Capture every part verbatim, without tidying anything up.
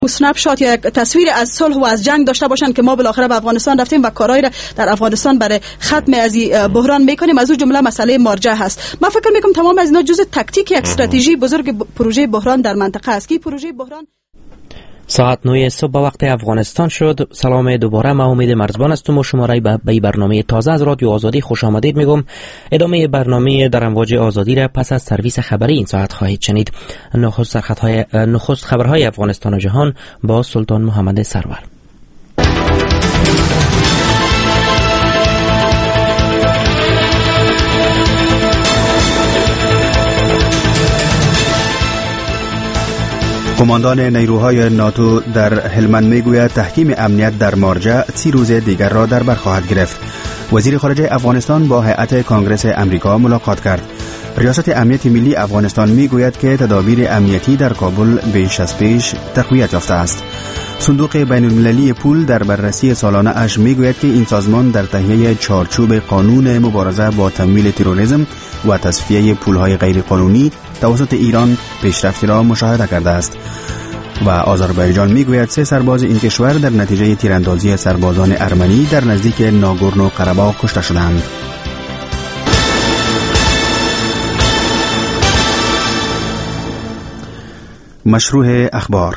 اسنپ شات یا یک تصویر از صلح و از جنگ داشته باشند که ما بالاخره به افغانستان رفتیم و کارهای را در افغانستان برای ختم از بحران میکنیم. از اون جمله مسئله مارجه هست. من فکر میکنم تمام از اینا جزء تکتیک یک استراتژی بزرگ پروژه بحران در منطقه است که پروژه بحران. ساعت نه صبح به وقت افغانستان شد. سلام دوباره، من امید مرزبان هستم و شما را به برنامه تازه از رادیو آزادی خوش آمدید میگم. ادامه برنامه در امواج آزادی را پس از سرویس خبری این ساعت خواهید شنید. نخست سرخطهای نخست خبرهای افغانستان و جهان با سلطان محمد سرور. کماندان نیروهای ناتو در هلمند میگوید تحکیم امنیت در مارجه سی روز دیگر را در بر خواهد گرفت. وزیر خارجه افغانستان با هیئت کنگره امریکا ملاقات کرد. ریاست امنیت ملی افغانستان میگوید که تدابیر امنیتی در کابل بیش از پیش تقویت یافته است. صندوق بین المللی پول در بررسی سالانه اش میگوید که این سازمان در تهیه چارچوب قانون مبارزه با تمویل تروریسم و تصفیه پولهای غیرقانونی توسط ایران پیشرفتی را مشاهده کرده است. و آذربایجان میگوید سه سرباز این کشور در نتیجه تیراندازی سربازان ارمنی در نزدیک ناگورنو قره‌باغ کشته شدند. مشروع اخبار.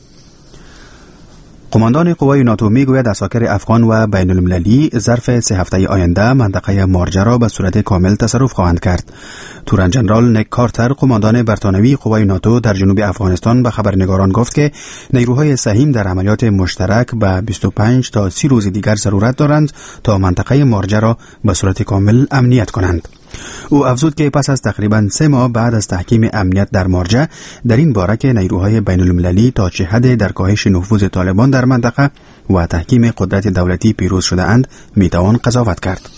قماندان قوای ناتو میگوید اساکر افغان و بین المللی ظرف سه هفته آینده منطقه مارجه را به صورت کامل تصرف خواهند کرد. تورن جنرال نیک کارتر، قماندان برتانوی قوای ناتو در جنوب افغانستان، به خبرنگاران گفت که نیروهای سهیم در عملیات مشترک به بیست و پنج تا سی روز دیگر ضرورت دارند تا منطقه مارجه را به صورت کامل امنیت کنند. او افزود که پس از تقریباً سه ماه بعد از تحکیم امنیت در مارجه، در این باره که نیروهای بین المللی تا چه حد در کاهش نفوذ طالبان در منطقه و تحکیم قدرت دولتی پیروز شده اند میتوان قضاوت کرد.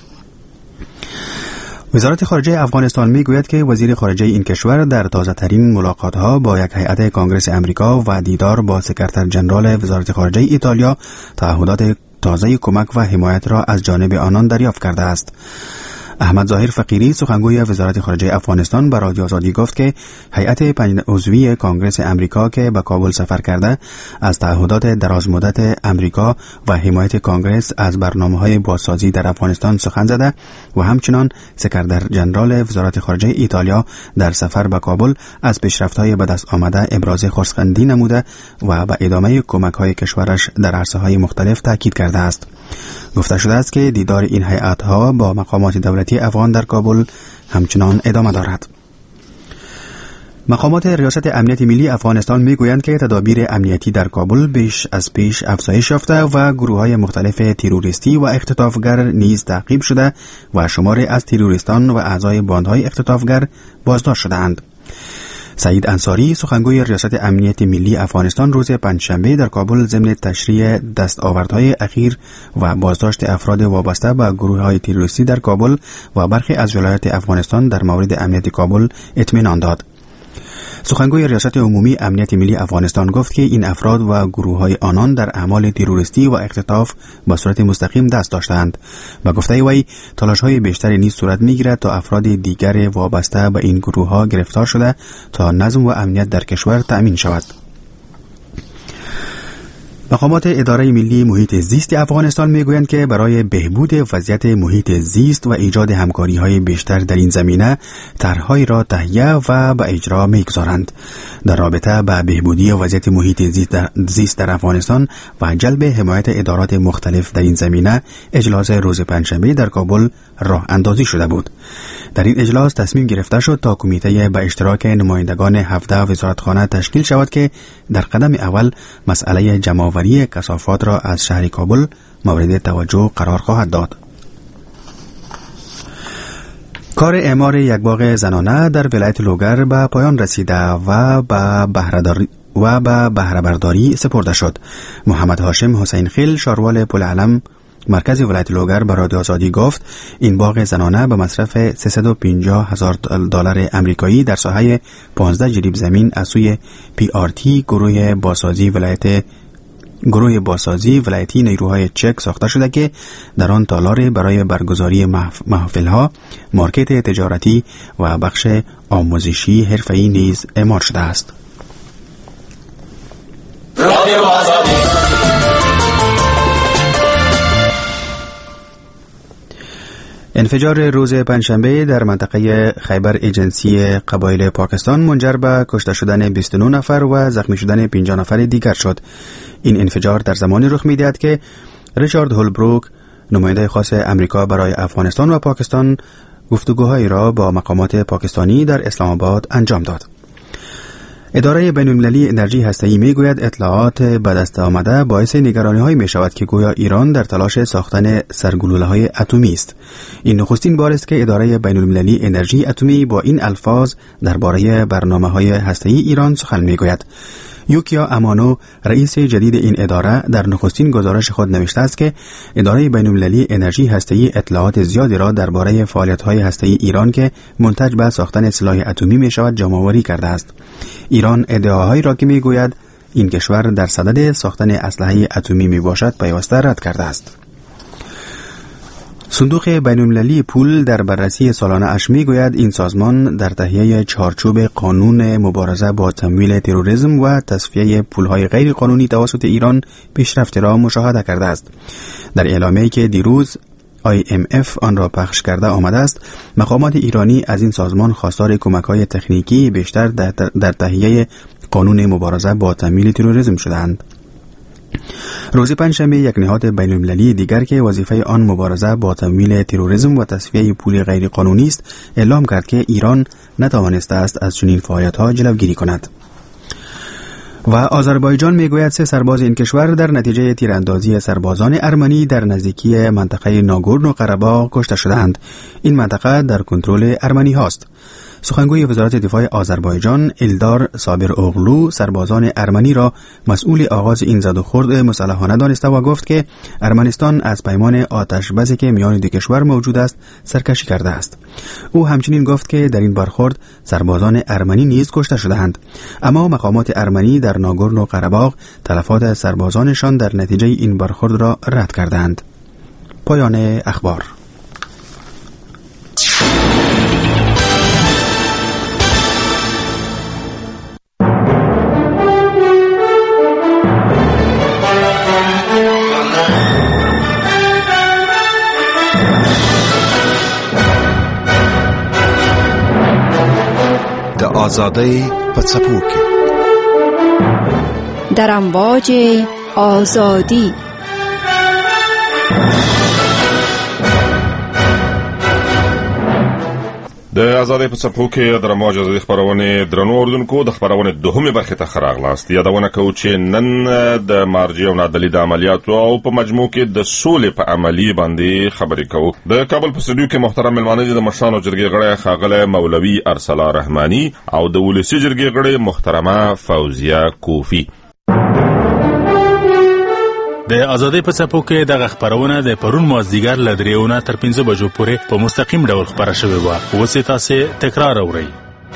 وزارت خارجه افغانستان میگوید که وزیر خارجه این کشور در تازه ترین ملاقات ها با یک هیئت کنگره امریکا و دیدار با سکرتر ژنرال وزارت خارجه ایتالیا تعهدات تازه کمک و حمایت را از جانب آنان دریافت کرده است. احمد ظاهر فقیری، سخنگوی وزارت خارجه افغانستان، به رادیو آزادی گفت که هیئت پنج عضوی کنگره امریکا که به کابل سفر کرده از تعهدات درازمدت امریکا و حمایت کنگره از برنامه‌های بازسازی در افغانستان سخن زده و همچنان سکرتر ژنرال وزارت خارجه ایتالیا در سفر به کابل از پیشرفت‌های به دست آمده ابراز خرسندی نموده و به ادامه کمک‌های کشورش در عرصه‌های مختلف تاکید کرده است. گفته شده است که دیدار این هیئت‌ها با مقامات دولتی افغان در کابل همچنان ادامه دارد. مقامات ریاست امنیت ملی افغانستان میگویند که تدابیر امنیتی در کابل بیش از پیش افزایش یافته و گروه‌های مختلف تروریستی و اختطافگر نیز تعقیب شده و شماری از تروریستان و اعضای باندهای اختطافگر بازداشت شده‌اند. سعید انصاری، سخنگوی ریاست امنیت ملی افغانستان، روز پنجشنبه در کابل ضمن تشریح دستاوردهای اخیر و بازداشت افراد وابسته به گروه‌های تروریستی در کابل و برخی از ولایات افغانستان در مورد امنیت کابل اطمینان داد. سخنگوی ریاست عمومی امنیت ملی افغانستان گفت که این افراد و گروه‌های آنان در اعمال تروریستی و اختطاف به صورت مستقیم دست داشتند. به گفته وی تلاش‌های بیشتری نیز صورت می‌گیرد تا افراد دیگر وابسته به این گروه‌ها گرفتار شده تا نظم و امنیت در کشور تأمین شود. مقامات اداره ملی محیط زیست افغانستان میگویند که برای بهبود وضعیت محیط زیست و ایجاد همکاری‌های بیشتر در این زمینه طرح‌هایی را تهیه و به اجرا می‌گذارند. در رابطه با بهبودی وضعیت محیط زیست در, زیست در افغانستان و جلب حمایت ادارات مختلف در این زمینه، اجلاس روز پنجشنبه در کابل راه اندازی شده بود. در این اجلاس تصمیم گرفته شد تا کمیته به اشتراک نمایندگان هفده وزارتخانه تشکیل شود که در قدم اول مسئله جمع‌آوری کثافات را از شهر کابل مورد توجه قرار خواهد داد. کار اعمار یک باغ زنانه در ولایت لوگر به پایان رسیده و به بهره‌داری و به بهره برداری سپرده شد. محمد هاشم حسین خیل، شاروال پل علم مرکز ولایت لوگر، به رادیو آزادی گفت این باغ زنانه به مصرف سیصد و پنجاه هزار دلار آمریکایی در ساحه پانزده جریب زمین از سوی پی آر تی گروه بازسازی ولایت گروه بازسازی ولایتی نیروهای چک ساخته شده که در آن تالار برای برگزاری محفل‌ها، مارکت تجارتی و بخش آموزشی حرفه‌ای نیز اعمار شده است. رادیو آزادی. انفجار روز پنجشنبه در منطقه خیبر ایجنسی قبایل پاکستان منجر به کشته شدن بیست و نه نفر و زخمی شدن پنجاه نفر دیگر شد. این انفجار در زمانی رخ می‌دهد که ریچارد هولبروک، نماینده خاص امریکا برای افغانستان و پاکستان، گفتگوهایی را با مقامات پاکستانی در اسلام آباد انجام داد. اداره بین‌المللی انرژی هسته‌ای میگوید اطلاعات به دست آمده باعث نگرانی‌های می‌شود که گویا ایران در تلاش ساختن سرگلوله‌های اتمی است. این نخستین بار است که اداره بین‌المللی انرژی اتمی با این الفاظ درباره برنامه‌های هسته‌ای ایران سخن میگوید. یوکیا امانو، رئیس جدید این اداره، در نخستین گزارش خود نوشته است که اداره بین‌المللی انرژی هسته‌ای اطلاعات زیادی را درباره فعالیت‌های هسته‌ای ایران که منتج به ساختن سلاح اتمی می‌شود جمع‌آوری کرده است. ایران ادعاهایی را که می‌گوید این کشور در صدد ساختن اسلحه اتمی میباشد پیوسته رد کرده است. صندوق بین‌المللی پول در بررسی سالانه اش میگوید این سازمان در تهیه چارچوب قانون مبارزه با تمویل تروریسم و تصفیه پولهای غیر قانونی توسط ایران پیشرفت را مشاهده کرده است. در اعلامیه‌ای که دیروز آی ام اف آن را پخش کرده آمده است، مقامات ایرانی از این سازمان خواستار کمک‌های تکنیکی بیشتر در تهیه قانون مبارزه با تمویل تروریسم شدند. روز پنجشنبه یک نهاد بین‌المللی دیگر که وظیفه آن مبارزه با تمویل تروریسم و تصفیه پول غیر قانونی است، اعلام کرد که ایران نتوانسته است از چنین فعالیت‌ها جلوگیری کند. و آذربایجان میگوید سه سرباز این کشور در نتیجه تیراندازی سربازان ارمنی در نزدیکی منطقه ناگورنو قره‌باغ کشته شدند. این منطقه در کنترل ارمنی هاست. سخنگوی وزارت دفاع آذربایجان ایلدار صابر اوغلو سربازان ارمنی را مسئول آغاز این زد و خورد مسلحانه دانسته و گفت که ارمنستان از پیمان آتش بسی که میان دو کشور موجود است سرکشی کرده است. او همچنین گفت که در این برخورد سربازان ارمنی نیز کشته شدند، اما مقامات ارمنی در ناگورنو قره‌باغ تلفات سربازانشان در نتیجه این برخورد را رد کردند. پایان اخبار. آزادی په څپو کې در امواج آزادی. د آزادۍ په څپو کې د امواج آزادي خپرونې درنو اوریدونکو د خپرونې دوهمې برخې ته ښه راغلاست. یادونه کوو چې نن د مارجې او نادلي د عملیاتو او په مجموع کې د سولې په عملي باندې خبرې کوو. د کابل په استودیو کې محترم مېلمانه دي د مشرانو جرګې غړی ښاغلی مولوي ارسلا رحماني او د ولسي جرګې غړی محترمه فوزیه کوفي. د آزادۍ په څپو کې دغه خپرونه د پرون مازدیګر له درېو نه تر پنځه بجو پورې په مستقیم ډول خپره شوې وه. اوس یې تاسې تکرار اورئ.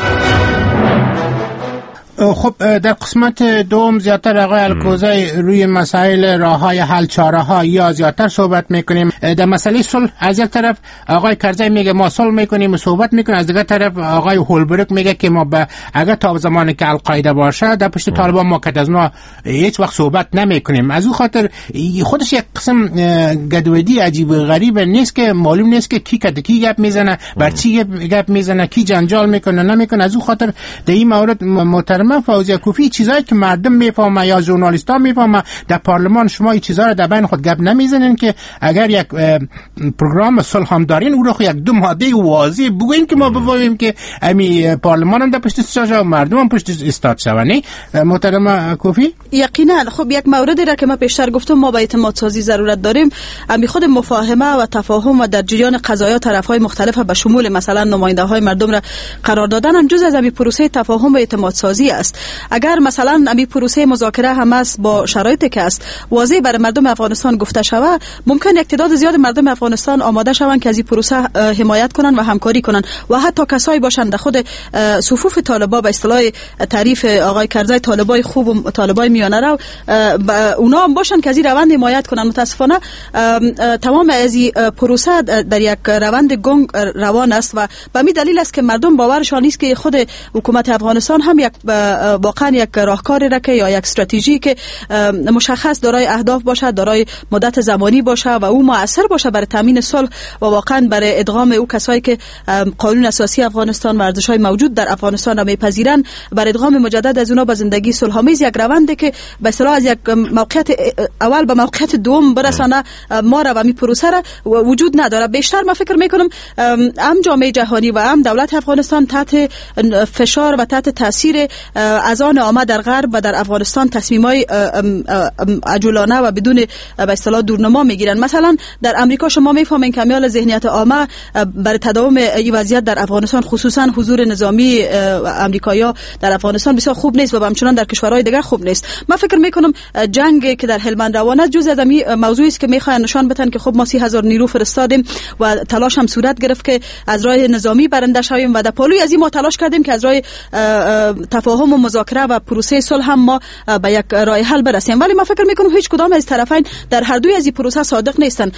خب در قسمت دوم زیادتر آقای الکوزی روی مسائل راه‌های حل چاره‌ها یا زیادتر صحبت میکنیم. در مسئله صلح از یک طرف آقای کرزی میگه ما صلح میکنیم و صحبت میکنیم، از دیگر طرف آقای هولبروک میگه که ما به اگر تا زمانی که القاعده باشه در پشت طالبان ما که از اونها هیچ وقت صحبت نمیکنیم. از اون خاطر خودش یک قسم گدودی عجیب و غریب نیست که معلوم نیست که کی کد کی گپ میزنه، بر چی گپ میزنه، کی جنجال میکنه نمیکنه. از اون خاطر در این مورد محترم فوزیه کوفی چیزایی که مردم میفهمه یا ژورنالیست‌ها میفهمه در پارلمان شما این چیزا رو در بین خود گپ نمیزنین که اگر یک پروگرام صلح هم دارین او رو یک دو ماده واضح بگوین که ما بفهمیم که امی پارلمان هم در پشت استاد و مردم هم پشت استاد شوند. محترم کوفی یقینا خب یک موردی را که ما پیشتر گفتم ما به اعتماد سازی ضرورت داریم. امی خود مفاهمه و تفاهم و در جریان قضایا طرف‌های مختلف به شمول مثلا نماینده‌های مردم را قرار دادن هم جز از امی پروسه تفاهم و اعتماد سازی است. اگر مثلا امی پروسه مذاکره هم است با شرایطی که است واضح برای مردم افغانستان گفته شود، ممکن یک تعداد زیاد مردم افغانستان آماده شوند که از این پروسه حمایت کنند و همکاری کنند و حتی کسایی باشند خود صفوف طالبان به اصطلاح تعریف آقای کرزی طالبای خوب و طالبای میانه رو اونا هم باشند که از این روند حمایت کنند. متاسفانه تمام از این پروسه در یک روند گنگ روان است و به می دلیل است که مردم باورشان نیست که خود حکومت افغانستان هم یک واقعا یک راهکاری را که یا یک استراتژی که مشخص دارای اهداف باشه، دارای مدت زمانی باشه و او مؤثر باشه برای تامین صلح و واقعا برای ادغام او کسایی که قانون اساسی افغانستان و ارزش‌های موجود در افغانستان را میپذیرن، برای ادغام مجدد از اونا به زندگی صلح‌آمیز، یک روند که به اصطلاح از یک موقعیت اول به موقعیت دوم برسانه ما را و می پروسه را وجود نداره. بیشتر ما فکر میکنم هم جامعه جهانی و هم دولت افغانستان تحت فشار و تحت تاثیر از آن عامه در غرب و در افغانستان تصمیمای عجولانه و بدون به اصطلاح دورنما میگیرن. مثلا در امریکا شما میفهمین که میال ذهنیت عامه برای تداوم این وضعیت در افغانستان، خصوصا حضور نظامی امریکایی‌ها در افغانستان بسیار خوب نیست و همچنان در کشورهای دیگر خوب نیست. من فکر میکنم جنگ که در هلمند روان است جزء از این موضوعی است که میخواین نشان بدن که خب ما سی هزار نیرو فرستادیم و تلاش هم صورت گرفت که از راه نظامی برنده شویم و در پالوی از این ما تلاش کردیم که از راه تفاهم و مذاکره و پروسه صلح هم ما به یک راه حل برسیم. ولی من فکر میکنم هیچ کدام از طرفین در هر دوی از این پروسه صادق نیستن.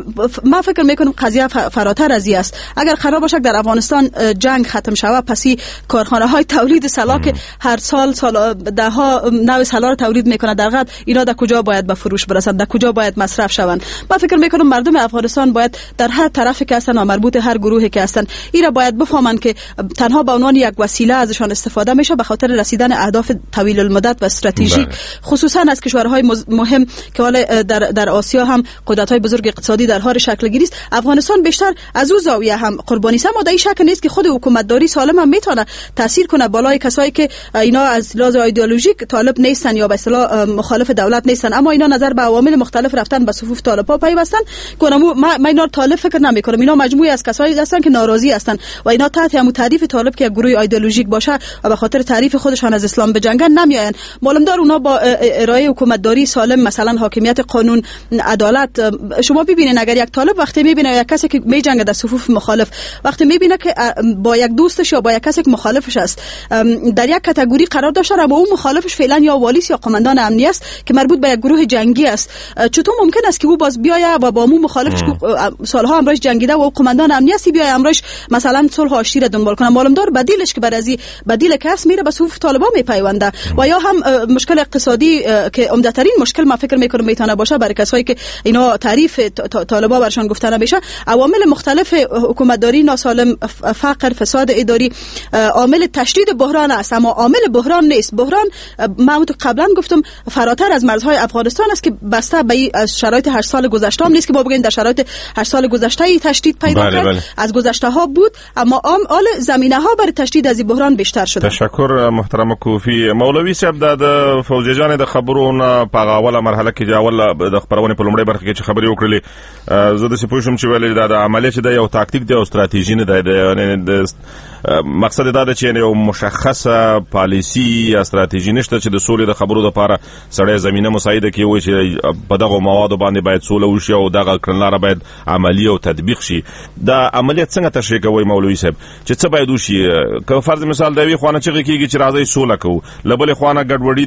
من فکر میکنم قضیه فراتر از این است. اگر قرار باشه در افغانستان جنگ ختم شود، پسی کارخانه های تولید سلاح که هر سال سال ده ها نوع سلاح تولید میکنه در غرب، اینا در کجا باید به فروش برسند، در کجا باید مصرف شوند؟ من فکر میکنم مردم افغانستان باید در هر طرفی که هستن و مربوط هر گروهی که هستن اینا باید بفهمند که تنها به عنوان یک وسیله ازشان استفاده میشه به خاطر رسیدن اهداف طویل المدت و استراتژیک، خصوصا از کشورهای مهم که حالا در در آسیا هم قدرت‌های بزرگ اقتصادی در حال شکل گیری است. افغانستان بیشتر از او زاویه هم قربانی است. اما در این شک نیست که خود حکومتداری سالم هم میتونه تاثیر کنه بالای کسایی که اینا از لحاظ ایدئولوژیک طالب نیستن یا به اصطلاح مخالف دولت نیستن، اما اینا نظر به عوامل مختلف رفتن به صفوف طالب‌ها پیوستن. کنم ما اینا طالب فکر نمی‌کنم، اینا مجموعه از کسایی هستن که ناراضی هستن و اینا تحت همون تعریف طالب که گروه ایدئولوژیک باشه و به خاطر تعریف خودشان از اسلام بجنگن نمیاین. معلوم دار اونا با ارائه حکومتداری سالم، مثلا حاکمیت قانون، عدالت، شما ببینید اگر یک طالب وقتی میبینه یک کسی که میجنگه در صفوف مخالف، وقتی میبینه که با یک دوستش یا با یک کسی که مخالفش است در یک کاتگوری قرار داشته و اون مخالفش فعلا یا والیس یا قماندان امنی است که مربوط به یک گروه جنگی است، چطور ممکن است که او باز بیاید و با مو مخالفش سالها امروز جنگیده و قماندان امنی است بیاید امروز مثلا صلح آشتی را دنبال کنه؟ معلوم دار بدیلش که برازی بدیل کس میره به صفوف طالبان میپیونده. و یا هم مشکل اقتصادی که عمده ترین مشکل ما فکر میکنم میتونه باشه برای کسایی که اینا تعریف طالبان برشان گفته نمیشه، عوامل مختلف حکومتداری ناسالم، فقر، فساد اداری، عامل تشدید بحران است. اما عامل بحران نیست. بحران ما قبلا گفتم فراتر از مرزهای افغانستان است که بسته به شرایط هشت سال گذشته هم نیست که ما بگیم در شرایط هشت سال گذشته ای تشدید پیدا بله کرد بله. از گذشته ها بود، اما آل زمینه ها برای تشدید از این بحران بیشتر شده. تشکر محترم کوفی. مولوی صاحب د فوزي جان د خبرونو په اوله مرحله کې اول د خبرونه په لومړی برخه کې چې خبرې وکړلې، زه د سپوږم چې ویل د عملیات د یو تاکتیک د او استراتیژي نه د مقصد دا ده چې یو مشخصه پالیسی یا استراتیژي نشته چې د سولې د خبرو لپاره سړی زمينه مساعده کوي وي چې په دغه موادو باندې باید سوله وشي او دغه کړنلاره باید عملی او تطبیق شي. دا عملیات څنګه تشریح کوي مولوی صاحب چې څه باید وشي؟ که فرض مثال دی خوانه چې کیږي چې راځي سوله کوو، لبل خوانه ګډوډي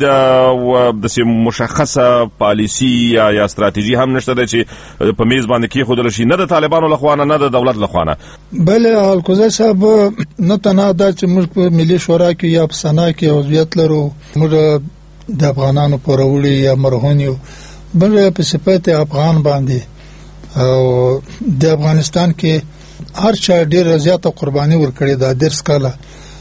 ده د مشخصه پالیسی یا استراتیژي هم نشته چې په میز باندې کې خودل شي، نه د طالبانو لخوانه نه د دولت لخوانه. بل الکوزه صاحب نه تنها دا چې موږ په ملي شورا کې یا په سنا کې عضویت لرو، موږ د افغانانو پرولي یا مرهونیو، بل په صفت افغان باندې او د افغانستان کې هر چا ډېر زیاته قرباني ورکړې ده. درس کاله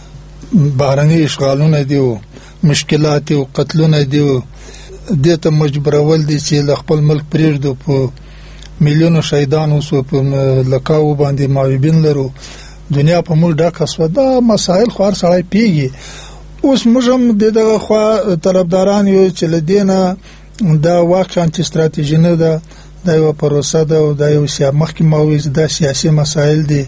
بهرني اشغالونه دي او مشکلات او قتلونه دي او د ته مجبورول دي چې ل خپل ملک پرېږدو، په میلیونو شهیدان اوسو، په لکاو باندې معاوبین لرو، دنیا په موږ ډکه سوه. دا مسایل خو هر سړی پیږي. اوس موږ هم د دغه خوا طرفداران یو چې له دې نه دا واقعا چې استراتیژي نه ده، دا یوه پروسه ده او دا یو مخکې ما وویل دا سیاسي مسایل دي.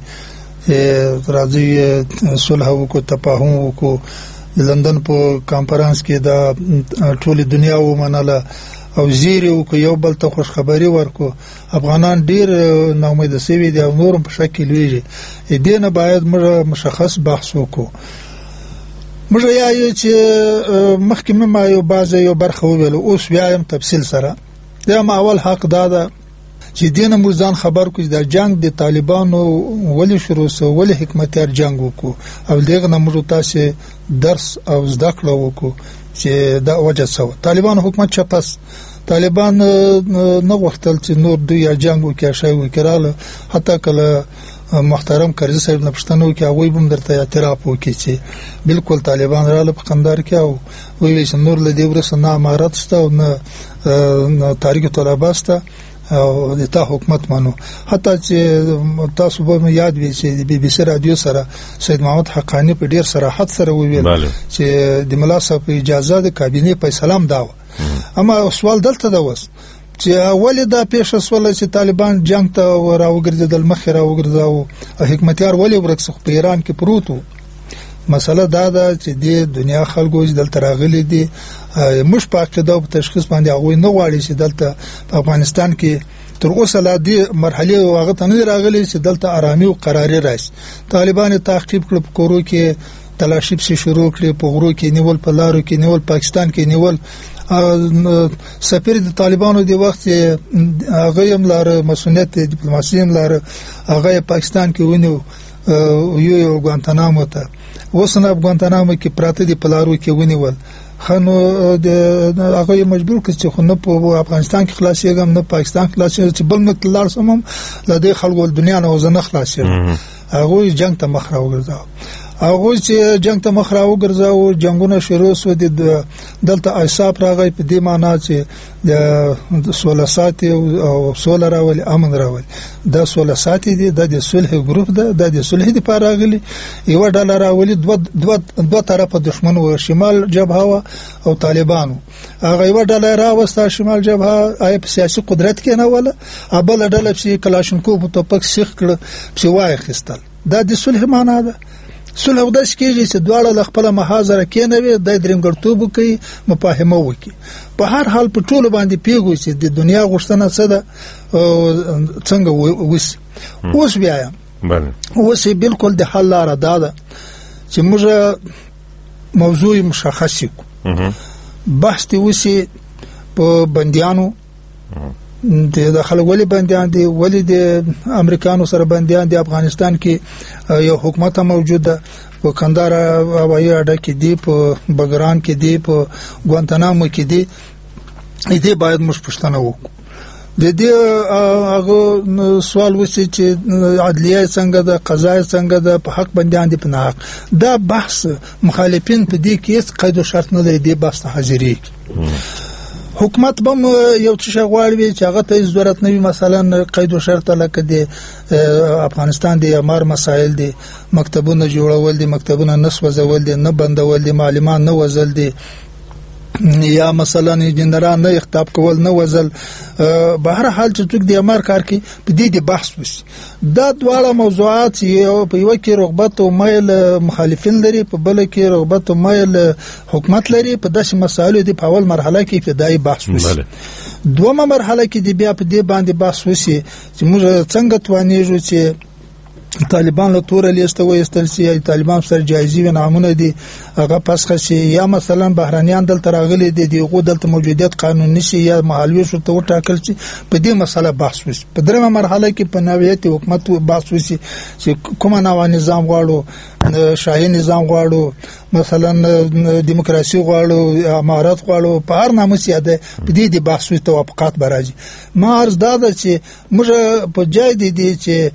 راځئ صلح وکړو، تفاهم وکړو. د لندن په کانفرانس کې دا ټولې دنیا ومنله او زیری وکړو، یو بل ته خوشخبري ورکړو. افغانان ډېر ناامیده سوي دي او نور هم په شک کې لویږي. دې نه باید موږ مشخص بحث وکړو. موږ یایو چې مخکې مې ما یو بعضې یو برخه وویله، اوس بیا یم تفصیل سره. د یم اول حق دا ده چې دینه موږ ځان خبر کوو د جنگ د طالبانو ولې شروع سو ولې حکمتیار جنگ وکړو او دغه نه موږ تاسو درس او زده کړو وکړو چې دا وجه سو طالبانو حکومت چې پس طالبان نه غوښتل چې نور دوی جنگ وکړي شای وکړاله حتی کله محترم کرزي صاحب نه پښتنو کې هغه هم درته اعتراف وکړي چې بالکل طالبان رااله په قندار کې او ویل چې نور له دې ورسره نه امارات شته او نه تاریخ طلبه شته او د تا حکومت مانو حتی چې تاسو به یاد وي چې د بي بي سي رادیو سره سید محمد حقانی په ډیر صراحت سره ویل چې د ملا صاحب اجازه د کابینه په سلام داو اما سوال دلته دا وس چې اول دا پیښه سوال چې طالبان جنگ ته راوګرځیدل مخ راوګرځاو او حکمتیار ولې ورکسخ په ایران کې پروتو مسله دا ده چې د دنیا خلکو دلته راغلي دي مش په عقیده او تشخیص باندې هغه نه غواړي چې دلته په افغانستان کې تر اوسه لا دې مرحله هغه ته نه راغلي چې دلته آرامي او قراري راشي طالبان تعقیب کړ په کورو کې تلاشي په شروع کړي په غرو کې نیول په لارو کې نیول پاکستان کې نیول سفیر د طالبانو دی وخت هغه هم لاره مسؤلیت ډیپلوماسي هم لاره هغه پاکستان کې ونیو یو یو ګوانتانامو ته وسنه ګوانتانامو کې پراته دی پلارو کې ونیول خنو د هغه مجبور کړ چې خو نه په افغانستان کې خلاصيږم نه پاکستان خلاصيږي چې بل نه تلار سمم لدې خلکو دنیا نه وزنه خلاصيږي هغه جنگ ته مخ راوګرځاو هغه چې جنگ ته مخ راوګرځاو جنگونه شروع شو د دلته ایصاف راغی په دې معنی چې د سولسات او سول راول امن راول د سولسات دي د صلح ګروپ ده د صلح د پاراغلي یو ډالر راولي دو دو دوه طرفه دشمن و شمال جبهه او طالبانو هغه یو ډالر راوسته شمال جبهه آی په سیاسي قدرت کې نه ولا ابل ډالر چې کلاشنکوف په توپک سیخ کړ په وای خستل دا د صلح معنا ده صلح د شکیږي چې دواړه ل خپل محاضره کې نه وي د درنګړتوب کوي مفاهمه وکي په هر حال په ټولو باندې پیګو چې د دنیا غوښتنه څه ده څنګه وس اوس بیا بله اوس بالکل د حل لاره ده چې موږ موضوع مشخص کو بحث دی وسی په بنديانو د خلک ولی بنديان دي ولی د امریکانو سره بنديان دي افغانستان کې یو حکومت موجوده په کندهار هوایي اډه کې دی په بګران کې دی په ګوانتانامو کې دی دې باید موږ پښتنه وکړو د دې هغه سوال وسی چې عدلیه څنګه ده قضا څنګه ده په حق بنديان دي په حق دا بحث مخالفین په دې کې قید او شرط نه دی بحث حاضرې حکومت بم یو څه غواړي چې هغه ته ضرورت نه وي مثلا قید او شرط لکه د افغانستان د امر مسائل دي مکتبونه جوړول دي مکتبونه نسوځول دي نه بندول دي معلومات نه وزل دي یا مثلا جنرال نه خطاب کول نه وزل به هر حال چې څوک د امر کار کوي په دې د بحث وس دا دواړه موضوعات یو په یو کې رغبت او مایل مخالفین لري په بل کې رغبت او مایل حکومت لري په داسې مسایلو د په اول مرحله کې ابتدایي بحث وس دومره مرحله کې د بیا په دې باندې بحث وسی چې موږ څنګه توانیږو چې طالبان له تور لیسته وایستل سي طالبان سره جایزي و نامونه دي هغه پسخه سي یا مثلا بهرانيان دلته راغلي دي دغه دلته موجودیت قانوني شي یا محلوي شو ته وټاکل شي په دې مسله بحث وشي په درېمه مرحله کې په نوعیت حکومت بحث وشي چې کومه نوع نظام غواړو شاهي نظام غواړو مثلا دیموکراسي غواړو امارات غواړو په هر نامه سي ده په دې د بحث او توافقات برازي ما عرض داده چې موږ په جای دي چې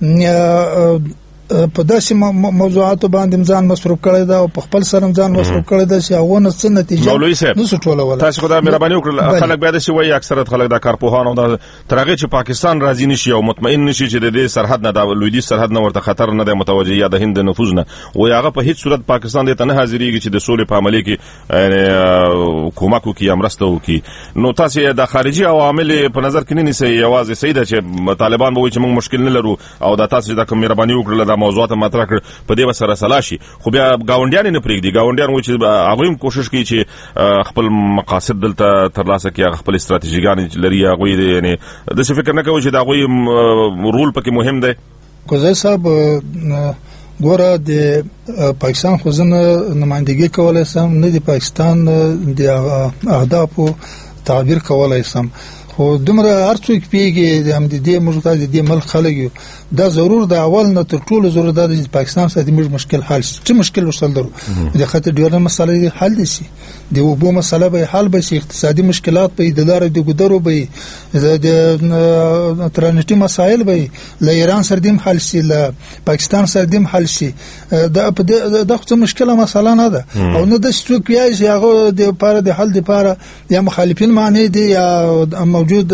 په داسې موضوعاتو باندې ځان مصروف کړی دا او په خپل سره ځان مصروف کړی دا چې هغه نه څه نتیجه مولوي صاحب نو ټوله ولا تاسو خدای مهرباني وکړه خلک بیا د شي وایي اکثره خلک د کارپوهانو د ترغه چې پاکستان راځي نشي او مطمئن نشي چې د دې سرحد نه د لویدي سرحد نه ورته خطر نه د متوجه یا د هند نفوذ نه او هغه په هیڅ صورت پاکستان د ته نه حاضرېږي چې د سولې په عملي کې کومک وکړي امرسته وکړي نو تاسو د خارجي عوامل په نظر کې نه نیسئ یوازې سیده چې طالبان به وایي چې موږ مشکل نه لرو او د تاسو د مهرباني وکړه د موضوعات مطرح په دې وسره سلاشي خو بیا گاونډیان نه پریږدي گاونډیان و چې هغه هم کوشش کوي چې خپل مقاصد دلته ترلاسه کړي خپل استراتیژیګان لري هغه یعنی د څه فکر نه کوي چې دا هغه رول پکې مهم دی کوزه صاحب ګوره د پاکستان خو ځنه نمائندګي کولای سم نه د پاکستان د اهدافو تعبیر کولای سم خو دومره هر څوک پیږي د هم د دې موږ ته د دې ملک خلک یو دا ضرور د اول نه تر ټولو ضرور د پاکستان سره د موږ مشکل حل شي چې مشکل وصل درو د خاطر ډیره مسله حل دي شي د وبو مسله به حل به شي اقتصادي مشکلات به د لارې د ګدرو به د ترانزیتي مسایل به له ایران سره دیم حل شي له پاکستان سره دیم حل شي دا د خو مشکله مسله نه ده او نه د څوک یې هغه د لپاره د حل لپاره یا مخالفین معنی دي یا موجود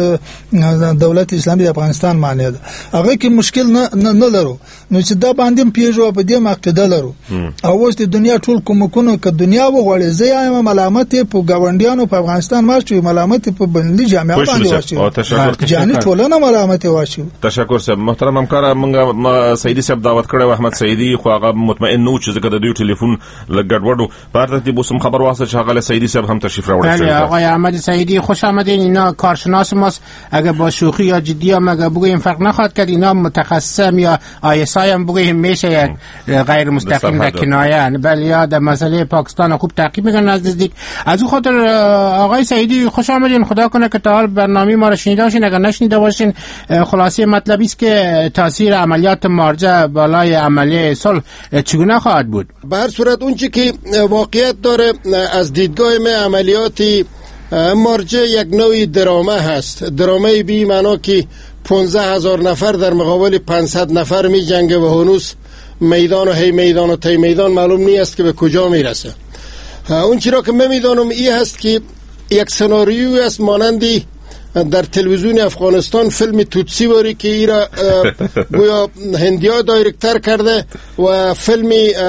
دولت اسلامي د افغانستان معنی ده هغه کې مشکل نه نه لرو نو چې دا باندې پیژو په دې مقصد لرو او اوس د دنیا ټول کومکونه ک دنیا وغوړي زه یم ملامت په گاونډیانو په افغانستان ماشي ملامت په بنلي جامعه باندې واشي جاني ټولنه ملامت واشي. تشکر صاحب. محترم همکار موږ سیدی صاحب دعوت کړو احمد سیدی خو هغه مطمئن نو چې زګه د دوی ټلیفون لګډوډو په ترتیب وسم خبر واسه چې هغه سیدی صاحب هم تشریف راوړل شوی. آقای احمد سیدی خوش آمدین. اینا کارشناس ماست اگه با شوخی یا جدی هم اگه بگویم فرق نخواهد کرد اینا متخصصم یا آیسای هم بگویم میشه یک غیر مستقیم در کنایه بله یا در مسئله پاکستان خوب تعقیب میکنن از نزدیک. از او خاطر آقای سیدی خوش آمدین. خدا کنه که تا حال برنامه ما را شنیده باشین. اگر نشنیده باشین خلاصه مطلبی است که تاثیر عملیات مارجه بالای عملیه صلح چگونه خواهد بود؟ به هر صورت اون چی که واقعیت داره از دیدگاه من عملیاتی مارجه یک نوعی درامه هست. درامه بی معنا که پانزده هزار نفر در مقابل پانصد نفر می جنگه و هنوز میدان و هی میدان و تی میدان معلوم نیست که به کجا میرسه. اون چرا که من میدانم این هست که یک سناریوی است مانندی در تلویزیون افغانستان فیلم توتسی واری که ایرا گویا هندیا دایرکتر کرده و فیلم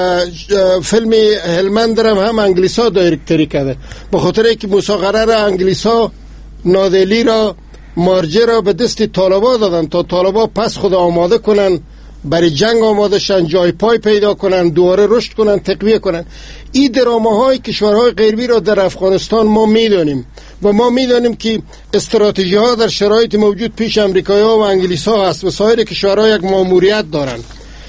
فیلم هلمند هم هم انگلیسا دایرکتری کرده به خاطر اینکه مساقره را انگلیسا نادلی را مارجه را به دست طالبا دادن تا طالبا پس خود آماده کنن برای جنگ آماده شن جای پای پیدا کنن دوباره رشد کنن تقویه کنن. این درامه های کشورهای غربی را در افغانستان ما میدانیم و ما میدانیم که استراتژی ها در شرایط موجود پیش امریکایی ها و انگلیس ها هست و سایر کشورها یک ماموریت دارند.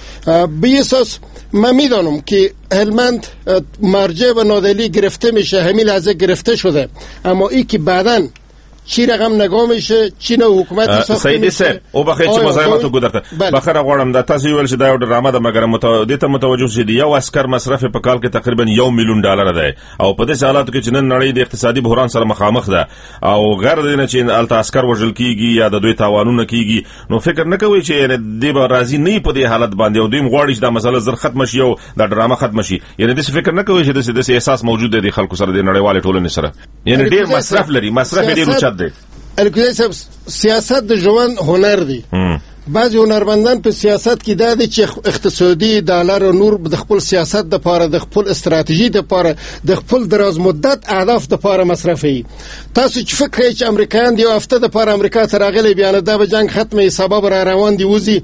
به اساس من میدانم که هلمند مرجع و نادلی گرفته میشه همین لحظه گرفته شده اما ای که بعداً چی رقم نگاه میشه چی نه حکومت ساخته میشه. سیدی او بخیر چې مزاحمت وګورته بخره غواړم د تاسو ویل چې دا یو ډرامه ده مګر متوجه ته متوجه شې یو عسكر مصرف په کال کې تقریبا یو میلیون ډالر ده او په دې حالاتو کې چې نن نړۍ د اقتصادي بحران سره مخامخ ده او غیر دینه چې الته عسكر وژل کیږي یا د دوی تاوانونه کیږي نو فکر نه کوي چې دې به راضي نه په دې حالت باندې او دوی غواړي چې دا مسله زر ختم شي او دا ډرامه ختم شي یعنی دې فکر نه کوي چې دې احساس موجود دی خلکو سره د نړیوال ټولنې سره یعنی ډیر مصرف لري مصرف ډیر اوچت دی. الکوزی صاحب سیاست د ژوند هنر دی. بعضی هنرمندان په سیاست کې دا دي چې اقتصادي ډالر او نور د خپل سیاست د پاره د خپل استراتیژي د پاره د خپل دراز مدت اهداف د پاره مصرفي. تاسو چې فکر کوئ چې امریکایان دی هفته د پاره امریکا ته راغلي بیان دا به جنگ ختمه سبب را روان دی وزي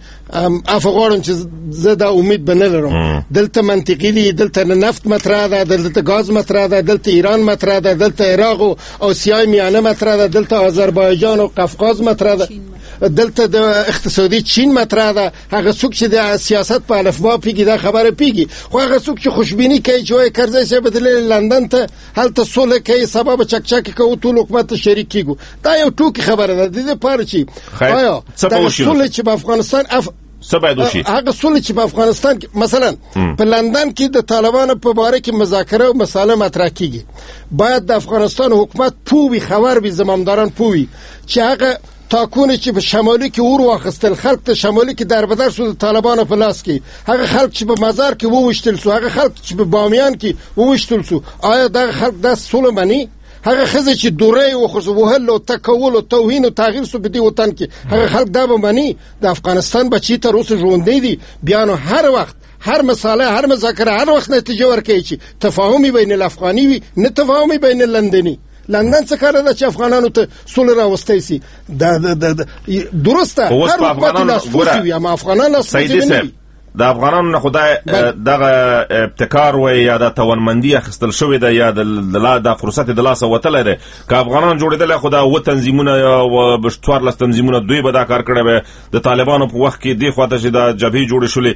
افغانم چې زه دا امید به نه لرم. دلته منطقي دی دلته نفت مطرح ده دلته غاز مطرح ده دلته ایران مطرح ده دلته عراق او آسیای میانه مطرح ده دلته آذربایجان او قفقاز مطرح ده دلته د اقتصادي چین مطرح ده. هغه څوک چې د سیاست په الفبا پیږي دا خبره پیږي خو هغه څوک چې خوشبینی کوي چې وای کرزی صاحب د لندن ته هلته صلح کوي سبب چکچک کوي ټول حکومت شریک کیږي دا یو ټوکی خبره ده. د دې لپاره چې آیا د صلح چې په افغانستان اف سبایدوشي هغه صلح چې په افغانستان کې مثلا په لندن کې د طالبانو په باره کې مذاکره او مساله مطرح کیږي باید د افغانستان حکومت پوي خبر به زمامداران پوي چې هغه تاکونه چې په شمالي کې اور واخستل خلک ته شمالي کې در بدر شو طالبانو په لاس کې هغه خلک چې په مزار کې ووشتل سو هغه خلک چې په بامیان کې ووشتل سو آیا دا خلک د صلح معنی هغه خزه چې دوره او خو وهل او تکول او توهین او تغییر سو په دې وطن کې هغه خلک دا به معنی د افغانستان بچی ته روس ژوندې دي بیان هر وخت هر مساله هر مذاکره هر وخت نتیجه ورکړي چې تفاهمي بین الافغاني وي نه تفاهمي بین اللندني. لندن څه کار ده چې افغانانو ته صلح راوستي سي دا د درسته هر وخت لاس فوسي اما افغانان لاس فوسي د افغانانو نه خدای دغه ابتکار و یا د توانمندي اخستل شوې ده یا د لا د فرصت د لاسه وتل ده که افغانان جوړېدل خدای و تنظیمونه او بشتوار لاس تنظیمونه دوی به دا کار کړی به د طالبانو په وخت کې دی خواته چې د جبهې جوړې شولې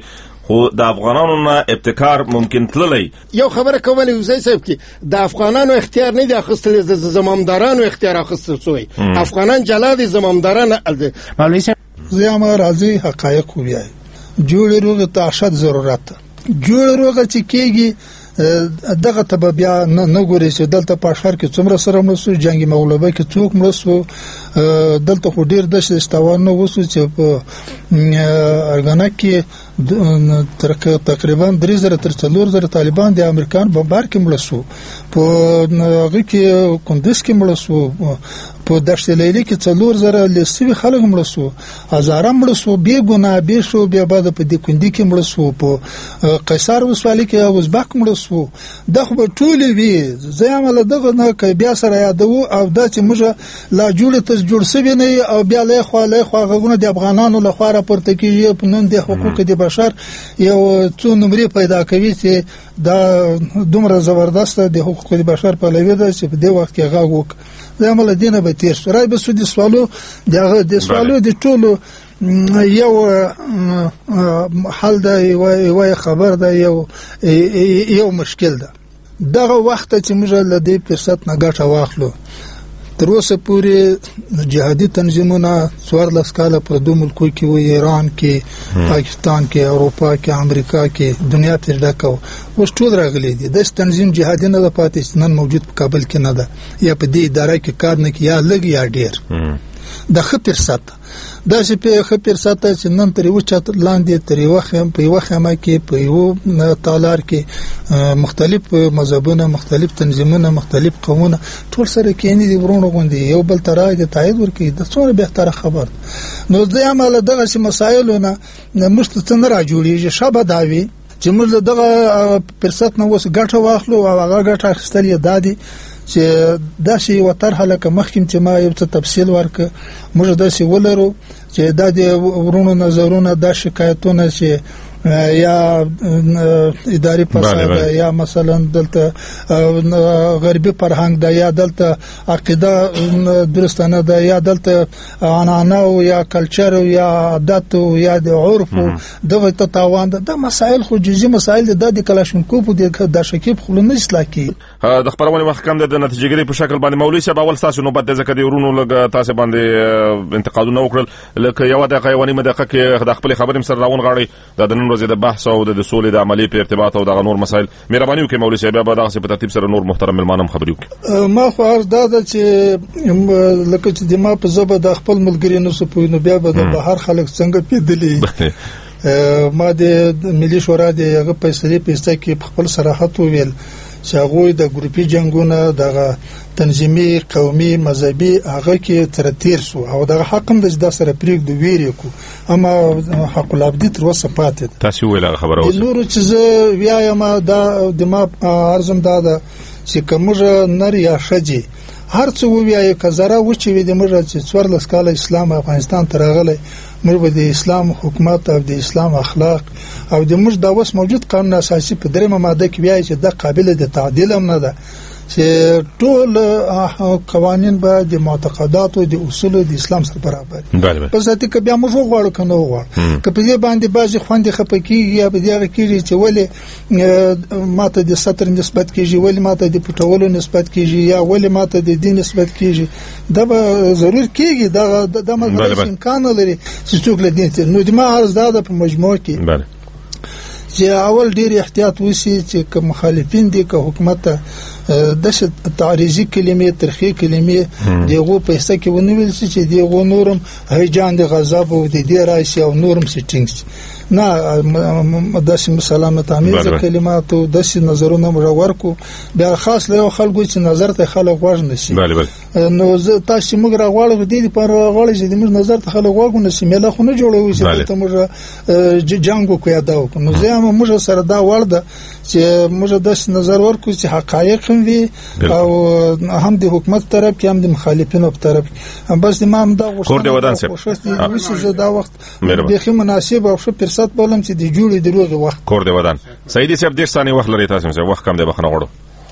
خو د افغانانو نه ابتکار ممکن تللی. یو خبره کولی وزیر صاحب کې د افغانانو اختیار نه دی اخیستل، د زمامدارانو اختیار اخیستل شوی. افغانان جلاد زمامداران ال مولوی صاحب زه ما راځي حقایق وایي. جوړ روغ ته اشد ضرورت جوړ روغ چې کېږي دغه ته بیا نه ګوري چې دلته په شهر کې څومره سره مسو جنگي مغلوبه کې څوک مرسو دلته خو ډیر د شتوان نو وسو چې په ارګانا کې تقریبا درې زره تر څلور زره طالبان د امریکان بمبار کې مرسو، په هغه کې کندز کې مرسو، په دشت لیلی کې څلور زره لسوي خلک مرسو، هزاره مرسو، بے ګناه بے شو بیا بعد په دې کندي کې مرسو، په قیصر وسوالي کې ازبک مرسو. دغه ټول وی زیامل دغه نه بیا سره یادو او د چې موږ لا جوړ ته جوړ سوي نه او بیا له خو له خو غوونه د افغانانو له خوا راپورته کیږي په نن د حقوق د بشر یو څو نمرې پیدا کوي چې دا دومره زبردست د حقوق د بشر په لوي ده چې په دې وخت کې غاغ وک زموږ دینه به تیر راي به سودي سوالو دغه د سوالو د ټولو یو حل ده یو خبر ده یو یو مشکل ده. دغه وخت چې موږ له دې فرصت نه ګټه واخلو تر اوسه پورې جهادي تنظیمونه څوارلس کاله په دوه ملکو کې و، ایران کې، پاکستان کې، اروپا کې، امریکا کې، دنیا ته ډکاو اوس ټول راغلي دي. د تنظیم جهادي نه پاتې نن موجود په کابل کې نه ده یا په دې اداره کې کار نه کوي یا لږ یا ډیر. د خپل فرصت دا چې په خپل فرصت چې نن تر یو چت لاندې تر یو خم په یو خمه کې په یو تالار کې مختلف مذهبونه، مختلف تنظیمونه، مختلف قومونه ټول سره کېنی دي ورونو غوندي یو بل ترای د تایید ورکړي د څوره بهتره خبر. نو د عمل دغه مسایلونه مشت نه را جوړیږي شابه داوی چې موږ دغه فرصت نه وس ګټه واخلو او هغه ګټه اخیستل یې دادي چې دا شی وتر هلکه مخکیم چې ما یو څه تفصیل ورک موږ دا شی ولرو چې دا د ورونو نظرونه دا شکایتونه چې یا اداري فساد یا مثلا دلته غربي فرهنګ دا یا دلته عقیده درستانه دا یا دلته عنعنه یا کلچر یا عادت یا د عرف دغه تطاوان دا مسائل خو جزئي مسائل د کلاشینکوف د شکیب خلونه اصلاح کی. د خبرونه محکم د نتیجهګری په شکل باندې مولوی صاحب اول تاسو نو بد ځکه د ورونو لګ تاسو باندې انتقادونه وکړل لکه یو د قیوانی مدقه کې د خپل خبرې سره راون غاړي د نن ورځې د بحث او د سولې د عملی په ارتباط او د نور مسایل مهرباني وکړئ مولوی صاحب به دغه په ترتیب سره نور محترم ملمانم خبري وکړي. ما خو عرض دا چې لکه چې د ما په زبه د خپل ملګری نو سپوینو بیا به د بهر خلک څنګه پیدلی ما د ملي شورا د هغه فیصله پیسته کې خپل صراحت ویل چې هغه د ګروپي جنگونه دغه تنظیمي قومي مذهبي هغه کې تر تیر سو او دغه حقم د د سره پریک د ویری کو اما حق العبد تر وسه پاتې تاسو ویل خبره اوس نور چې زه ویایم دا د ما ارزم دا ده چې کومه نر یا شجي هر څو ویای کزره و چې د موږ چې څوارلس کال اسلام افغانستان ته راغلی موږ د اسلام حکومت او د اسلام اخلاق او د موږ د اوس موجود قانون اساسي په درېمه ماده کې ویای چې د قابل د تعدیل هم نه ده چې ټول قوانین به د معتقدات او د اصول د اسلام سره برابر وي. په ذاتي کې بیا موږ غواړو کنه غواړو که په دې باندې بعضی خوندې خپکیږي یا په دې کې چې ولې ماته د ستر نسبت کیږي ولې ماته د پټولو نسبت کیږي یا ولې ماته د دین نسبت کیږي دا به ضرور کیږي دا د مګر امکان لري چې څوک له دې نو د ما عرض دا په مجموع کې بله چې اول ډیر احتیاط وسی چې کوم مخالفین دي که حکومت د تعریضی کلمې ترخی کلمې دغه پیسې کې ونیول چې دغه نورم هیجان د غضب او د دې راشي او نورم سټینګز نه داسې مسالمت امیز کلمات او داسې نظرونه مجور کو بیا خاص له خلکو چې نظر ته خلک واژ نشي نو تاسو موږ راغواړو د دې پر غواړي چې موږ نظر ته خلک واګو نشي مله خو نه جوړوي چې ته موږ جنگو کو یاداو نو زه موږ سره دا ورده چې موږ د نظر ورکو چې حقایق هم وي او هم د حکومت طرف کې هم د مخالفینو په طرف بس امام دا غوښتنه دا وخت به مناسب او ښه فرصت بولم چې د جوړې دروغ وخت کور دی ودان سیدی صاحب ډیر ثانیه وخت لري تاسو وخت کم دی بخنه غواړو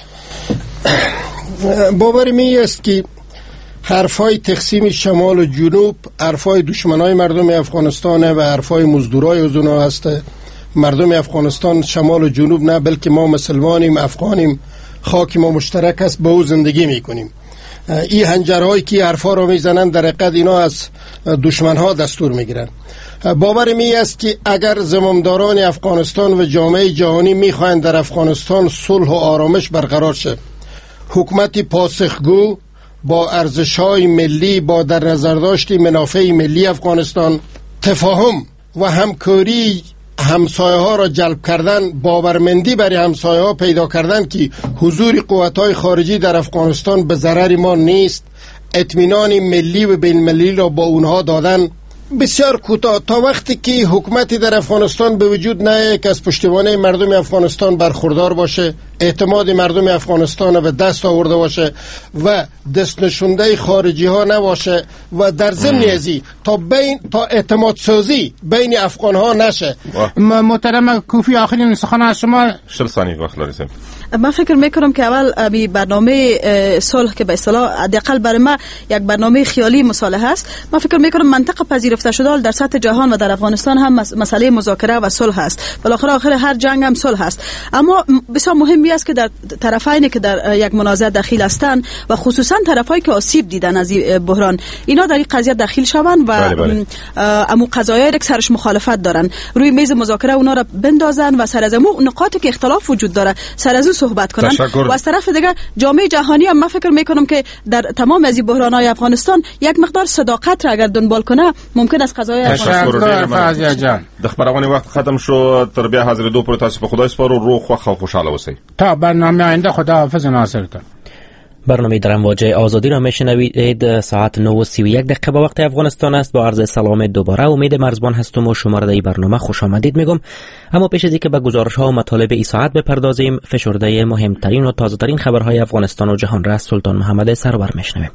باور می است که حرفای تقسیم شمال و جنوب حرفای دشمنای مردم افغانستان و حرفای مزدورای از اونها هست مردم افغانستان شمال و جنوب نه، بلکه ما مسلمانیم، افغانیم، خاک ما مشترک است، با او زندگی میکنیم. این هنجرهایی که حرفا رو میزنن در حقیقت اینا از دشمنها دستور میگیرن. باور می است که اگر زمامداران افغانستان و جامعه جهانی میخواهند در افغانستان صلح و آرامش برقرار شد، حکومت پاسخگو با ارزش‌های ملی، با در نظر داشت منافع ملی افغانستان، تفاهم و همکاری همسایه ها را جلب کردن، باورمندی برای همسایه ها پیدا کردن که حضور قوت‌های خارجی در افغانستان به ضرر ما نیست، اطمینان ملی و بین المللی را با اونها دادن. بسیار کوتاه، تا وقتی که حکومتی در افغانستان به وجود نیاید که از پشتوانه مردم افغانستان برخوردار باشه، اعتماد مردم افغانستان به دست آورده باشه و دست نشونده خارجی ها نباشه و در ضمن ازی تا بین تا اعتماد سازی بین افغان ها نشه. محترم کوفی، آخرین سخن از شما. شل ثانیه وقت لریم. من فکر میکنم که اول امی برنامه صلح که به اصطلاح حداقل برای ما یک برنامه خیالی مصالحه است، من فکر میکنم منطقه پذیرفته شده در سطح جهان و در افغانستان هم مسئله مذاکره و صلح است. بالاخره آخر هر جنگ هم صلح است، اما بسیار مهمی است که در طرفین که در یک منازعه دخیل هستند و خصوصا طرفایی که آسیب دیدن از این بحران، اینا در این قضیه دخیل شوند و بله بله. امو قضایایی که سرش مخالفت دارن روی میز مذاکره اونا را بندازن و سر از امو نقاطی که اختلاف وجود داره سر از صحبت کنن. و از طرف دیگر جامعه جهانی هم من فکر میکنم که در تمام از این بحران‌های افغانستان یک مقدار صداقت را اگر دنبال کنه ممکن است قضایای افغانستان جان د خبرونه وخت ختم شو. تر بیا حاضر دو پر تاسو په خدای سپارو، روغ خوښ او خوشاله اوسئ. تا برنامه آینده خداحافظ ناصر. برنامه در امواج آزادی را میشنوید. ساعت نه و سی و یک دقیقه به وقت افغانستان است. با عرض سلام دوباره امید مرزبان هستم و شما را در این برنامه خوش آمدید میگم. اما پیش از اینکه به گزارش ها و مطالب این ساعت بپردازیم، فشرده مهمترین و تازه ترین خبرهای افغانستان و جهان را از سلطان محمد سرور میشنویم.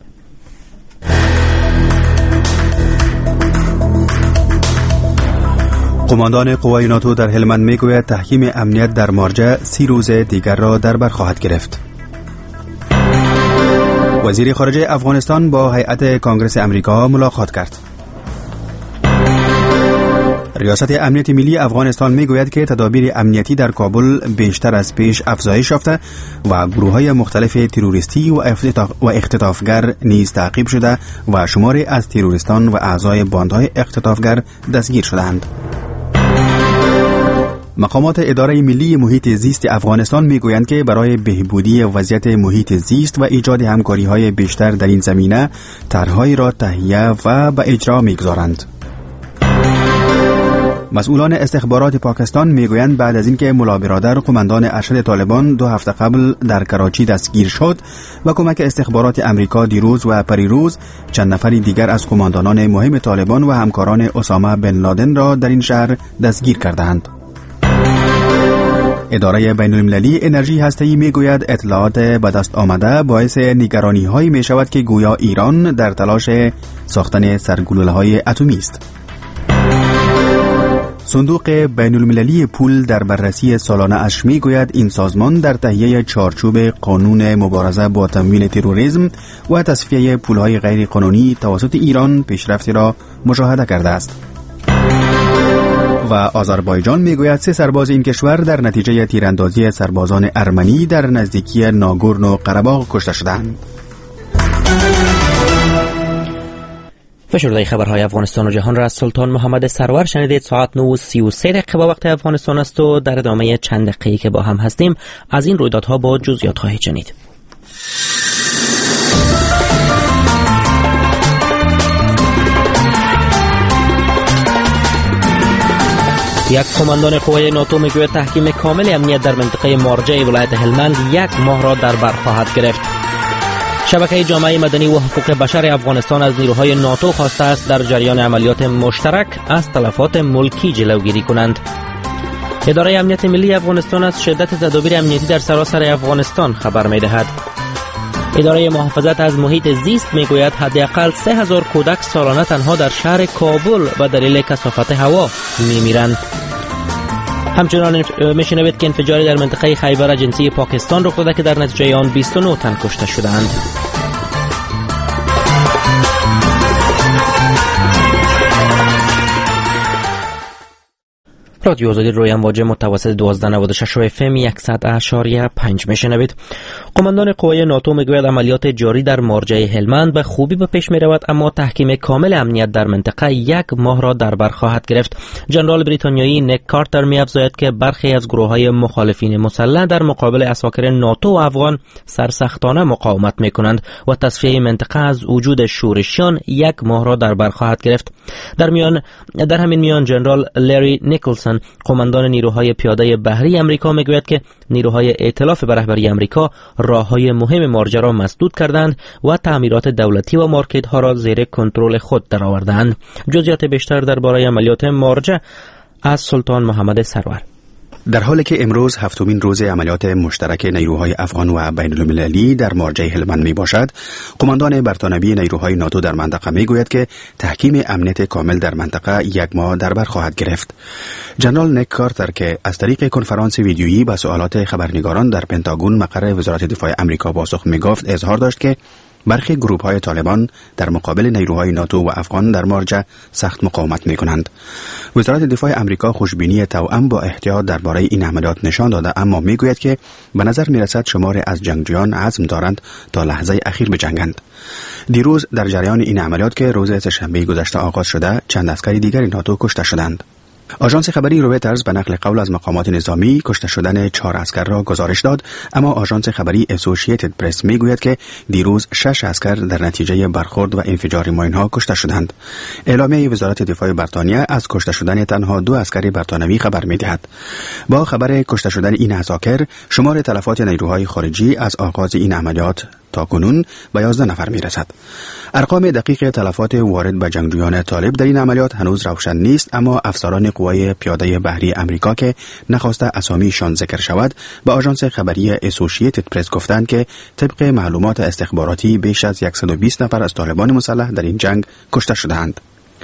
قماندان قوای ناتو در هلمند میگوید تحکیم امنیت در مارجه سی روز دیگر را در بر خواهد گرفت. وزیر خارجه افغانستان با هیئت کانگرس امریکا ملاقات کرد. ریاست امنیت ملی افغانستان میگوید که تدابیر امنیتی در کابل بیشتر از پیش افزایش یافته و گروه‌های مختلف تروریستی و اختطافگر نیز تعقیب شده و شماری از تروریستان و اعضای باندهای اختطافگر دستگیر شدند. مقامات اداره ملی محیط زیست افغانستان میگویند که برای بهبودی وضعیت محیط زیست و ایجاد همکاری‌های بیشتر در این زمینه طرح‌هایی را تهیه و به اجرا می‌گذارند. مسئولان استخبارات پاکستان میگویند بعد از اینکه ملا برادر قماندان ارشد طالبان دو هفته قبل در کراچی دستگیر شد و کمک استخبارات امریکا دیروز و پریروز چند نفر دیگر از قماندانان مهم طالبان و همکاران اسامه بن لادن را در این شهر دستگیر کردند. اداره بین المللی انرژی هسته‌ای میگوید اطلاعات به دست آمده باعث نگرانی هایی می شود که گویا ایران در تلاش ساختن سرگلوله‌های اتمی است. صندوق بین المللی پول در بررسی سالانه اش میگوید این سازمان در تهیه چارچوب قانون مبارزه با تمویل تروریسم و تصفیه پولهای غیر قانونی توسط ایران پیشرفتی را مشاهده کرده است. و آذربایجان میگوید سه سرباز این کشور در نتیجه تیراندازی سربازان ارمنی در نزدیکی ناگورنو قره‌باغ کشته شدند. فشرده خبرهای افغانستان و جهان را از سلطان محمد سرور شنیدید. ساعت نه و سی و سه دقیقه با وقت افغانستان است و در ادامه چند دقیقه‌ای که با هم هستیم از این رویدادها با جزئیات خواهید شنید. یک کماندان قوای ناتو میگوید تحکیم کامل امنیت در منطقه مارجه ولایت هلمند یک ماه را در بر خواهد گرفت. شبکه جامعه مدنی و حقوق بشر افغانستان از نیروهای ناتو خواسته است در جریان عملیات مشترک از تلفات ملکی جلوگیری کنند. اداره امنیت ملی افغانستان از شدت تدابیر امنیتی در سراسر افغانستان خبر می‌دهد. اداره محافظت از محیط زیست میگوید حداقل سه هزار کودک سالانه تنها در شهر کابل به دلیل کثافت هوا میمیرند. همچنان میشنوید که انفجاری در منطقه خیبر جنسی پاکستان رخ داده که در نتیجه آن بیست و نه تن کشته شدند. رادیو آزادی روی امواج متوسط دوازده نود و شش اف ام صد و اشاریه پنج میشنوید. قماندان قوای ناتو میگوید عملیات جاری در مارجه هلمند به خوبی به پیش میرود، اما تحکیم کامل امنیت در منطقه یک ماه را در بر خواهد گرفت. ژنرال بریتانیایی نیک کارتر می‌افزاید که برخی از گروه‌های مخالفین مسلح در مقابل اساکر ناتو و افغان سرسختانه مقاومت میکنند و تصفیه منطقه از وجود شورشیان یک ماه را در بر خواهد گرفت. در میان در همین میان ژنرال لری نیکلسون قماندان نیروهای پیاده بحری آمریکا میگوید که نیروهای ائتلاف به رهبری آمریکا راههای مهم مارجه را مسدود کردند و تعمیرات دولتی و مارکت‌ها را زیر کنترل خود درآوردند. جزئیات بیشتر درباره عملیات مارجه از سلطان محمد سرور. در حالی که امروز هفتمین روز عملیات مشترک نیروهای افغان و بین المللی در مارجه هلمند می باشد، قماندان برتانوی نیروهای ناتو در منطقه می گوید که تحکیم امنیت کامل در منطقه یک ماه در بر خواهد گرفت. ژنرال نیک کارتر که از طریق کنفرانس ویدیویی به سوالات خبرنگاران در پنتاگون مقر وزارت دفاع آمریکا پاسخ می گفت، اظهار داشت که برخی گروه های طالبان در مقابل نیروهای ناتو و افغان در مارجه سخت مقاومت می کنند. وزارت دفاع آمریکا خوشبینی توأم با احتیاط درباره این عملیات نشان داده، اما می گوید که به نظر می رسد شمار از جنگجویان عزم دارند تا لحظه اخیر بجنگند. دیروز در جریان این عملیات که روز سه‌شنبه گذشته آغاز شده، چند عسکر دیگر ناتو کشته شدند. آژانس خبری رویترز به نقل قول از مقامات نظامی کشته شدن چهار عسکر را گزارش داد، اما آژانس خبری اسوسییتد پرس میگوید که دیروز شش عسکر در نتیجه برخورد و انفجار ماین‌ها کشته شدند. اعلامیه وزارت دفاع بریتانیا از کشته شدن تنها دو عسکر بریتانوی خبر می‌دهد. با خبر کشته شدن این عساکر، شمار تلفات نیروهای خارجی از آغاز این عملیات تا کنون به یازده نفر میرسد. ارقام دقیق تلفات وارد به جنگجویان طالب در این عملیات هنوز روشن نیست، اما افسران قوای پیاده بحری آمریکا که نخواسته اسامیشان ذکر شود به آژانس خبری اسوسییتد پرس گفتند که طبق معلومات استخباراتی بیش از صد و بیست نفر از طالبان مسلح در این جنگ کشته شدند.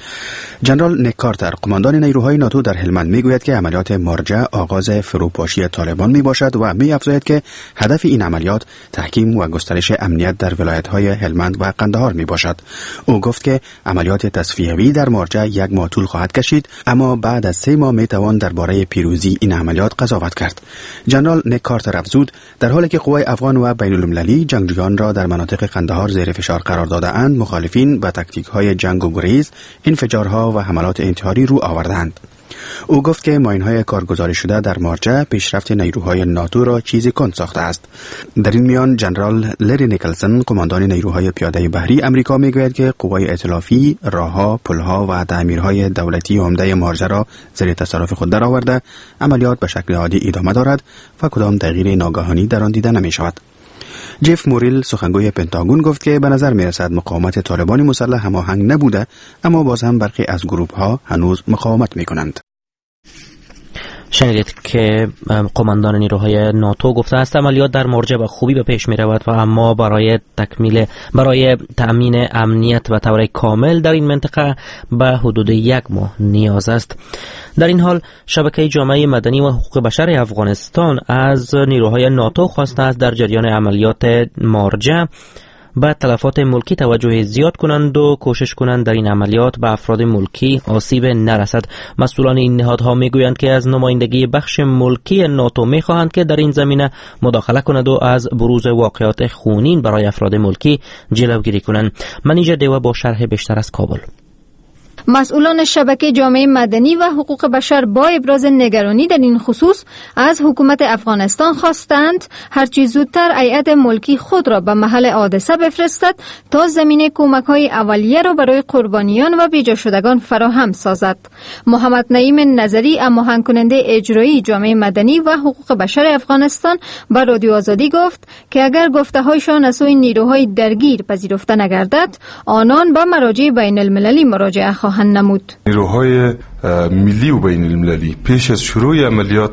ژنرال نیک کارتر قماندان نیروهای ناتو در هلمند میگوید که عملیات مارجه آغاز فروپاشی طالبان می باشد و می افزاید که هدف این عملیات تحکیم و گسترش امنیت در ولایت‌های هلمند و قندهار می باشد. او گفت که عملیات تصفیه‌ای در مارجه یک ماه طول خواهد کشید، اما بعد از سه ماه می توان درباره پیروزی این عملیات قضاوت کرد. ژنرال نیک کارتر افزود در حالی که قوای افغان و بین المللی جنگجویان را در مناطق قندهار زیر فشار قرار داده‌اند، مخالفین به تاکتیک‌های جنگ و گریز، انفجارها و حملات انتحاری رو آوردند. او گفت که ماین‌های کارگزاری شده در مارجه پیشرفت نیروهای ناتو را چیزی کند ساخته است. در این میان ژنرال لری نیکلسون قماندان نیروهای پیاده بحری آمریکا میگوید که قوای ائتلافی راهها، پلها و تعمیرهای دولتی عمده مارجه را زیر تصرف خود درآورده، عملیات به شکل عادی ادامه دارد و کدام تغییر ناگهانی در آن دیده نمی‌شود. جف موریل سخنگوی پنتاگون گفت که به نظر می‌رسد مقاومت طالبان مسلح هماهنگ نبوده، اما باز هم برخی از گروه‌ها هنوز مقاومت می‌کنند. شنیدید که قماندان نیروهای ناتو گفته است عملیات در مارجه به خوبی به پیش می رود و اما برای تکمیل برای تأمین امنیت و طور کامل در این منطقه به حدود یک ماه نیاز است. در این حال شبکه جامعه مدنی و حقوق بشر افغانستان از نیروهای ناتو خواسته است در جریان عملیات مارجه به تلفات ملکی توجه زیاد کنند و کوشش کنند در این عملیات به افراد ملکی آسیب نرسد. مسئولان این نهادها میگویند که از نمایندگی بخش ملکی ناتو میخواهند که در این زمینه مداخله کند و از بروز واقعات خونین برای افراد ملکی جلوگیری کنند. منیژه دیوه با شرح بیشتر از کابل. مسئولان شبکه جامعه مدنی و حقوق بشر با ابراز نگرانی در این خصوص از حکومت افغانستان خواستند هرچی زودتر هیئت ملکی خود را به محل حادثه بفرستد تا زمینه کمک‌های اولیه را برای قربانیان و بیجا شدگان فراهم سازد. محمد نعیم نظری، هماهنگ کننده اجرایی جامعه مدنی و حقوق بشر افغانستان، به رادیو آزادی گفت که اگر گفته‌هایشان از سوی نیروهای درگیر پذیرفته نگردد، آنان به مراجع بین المللی مراجعه خواهند نمود. نیروهای ملی و بین المللی پیش از شروع عملیات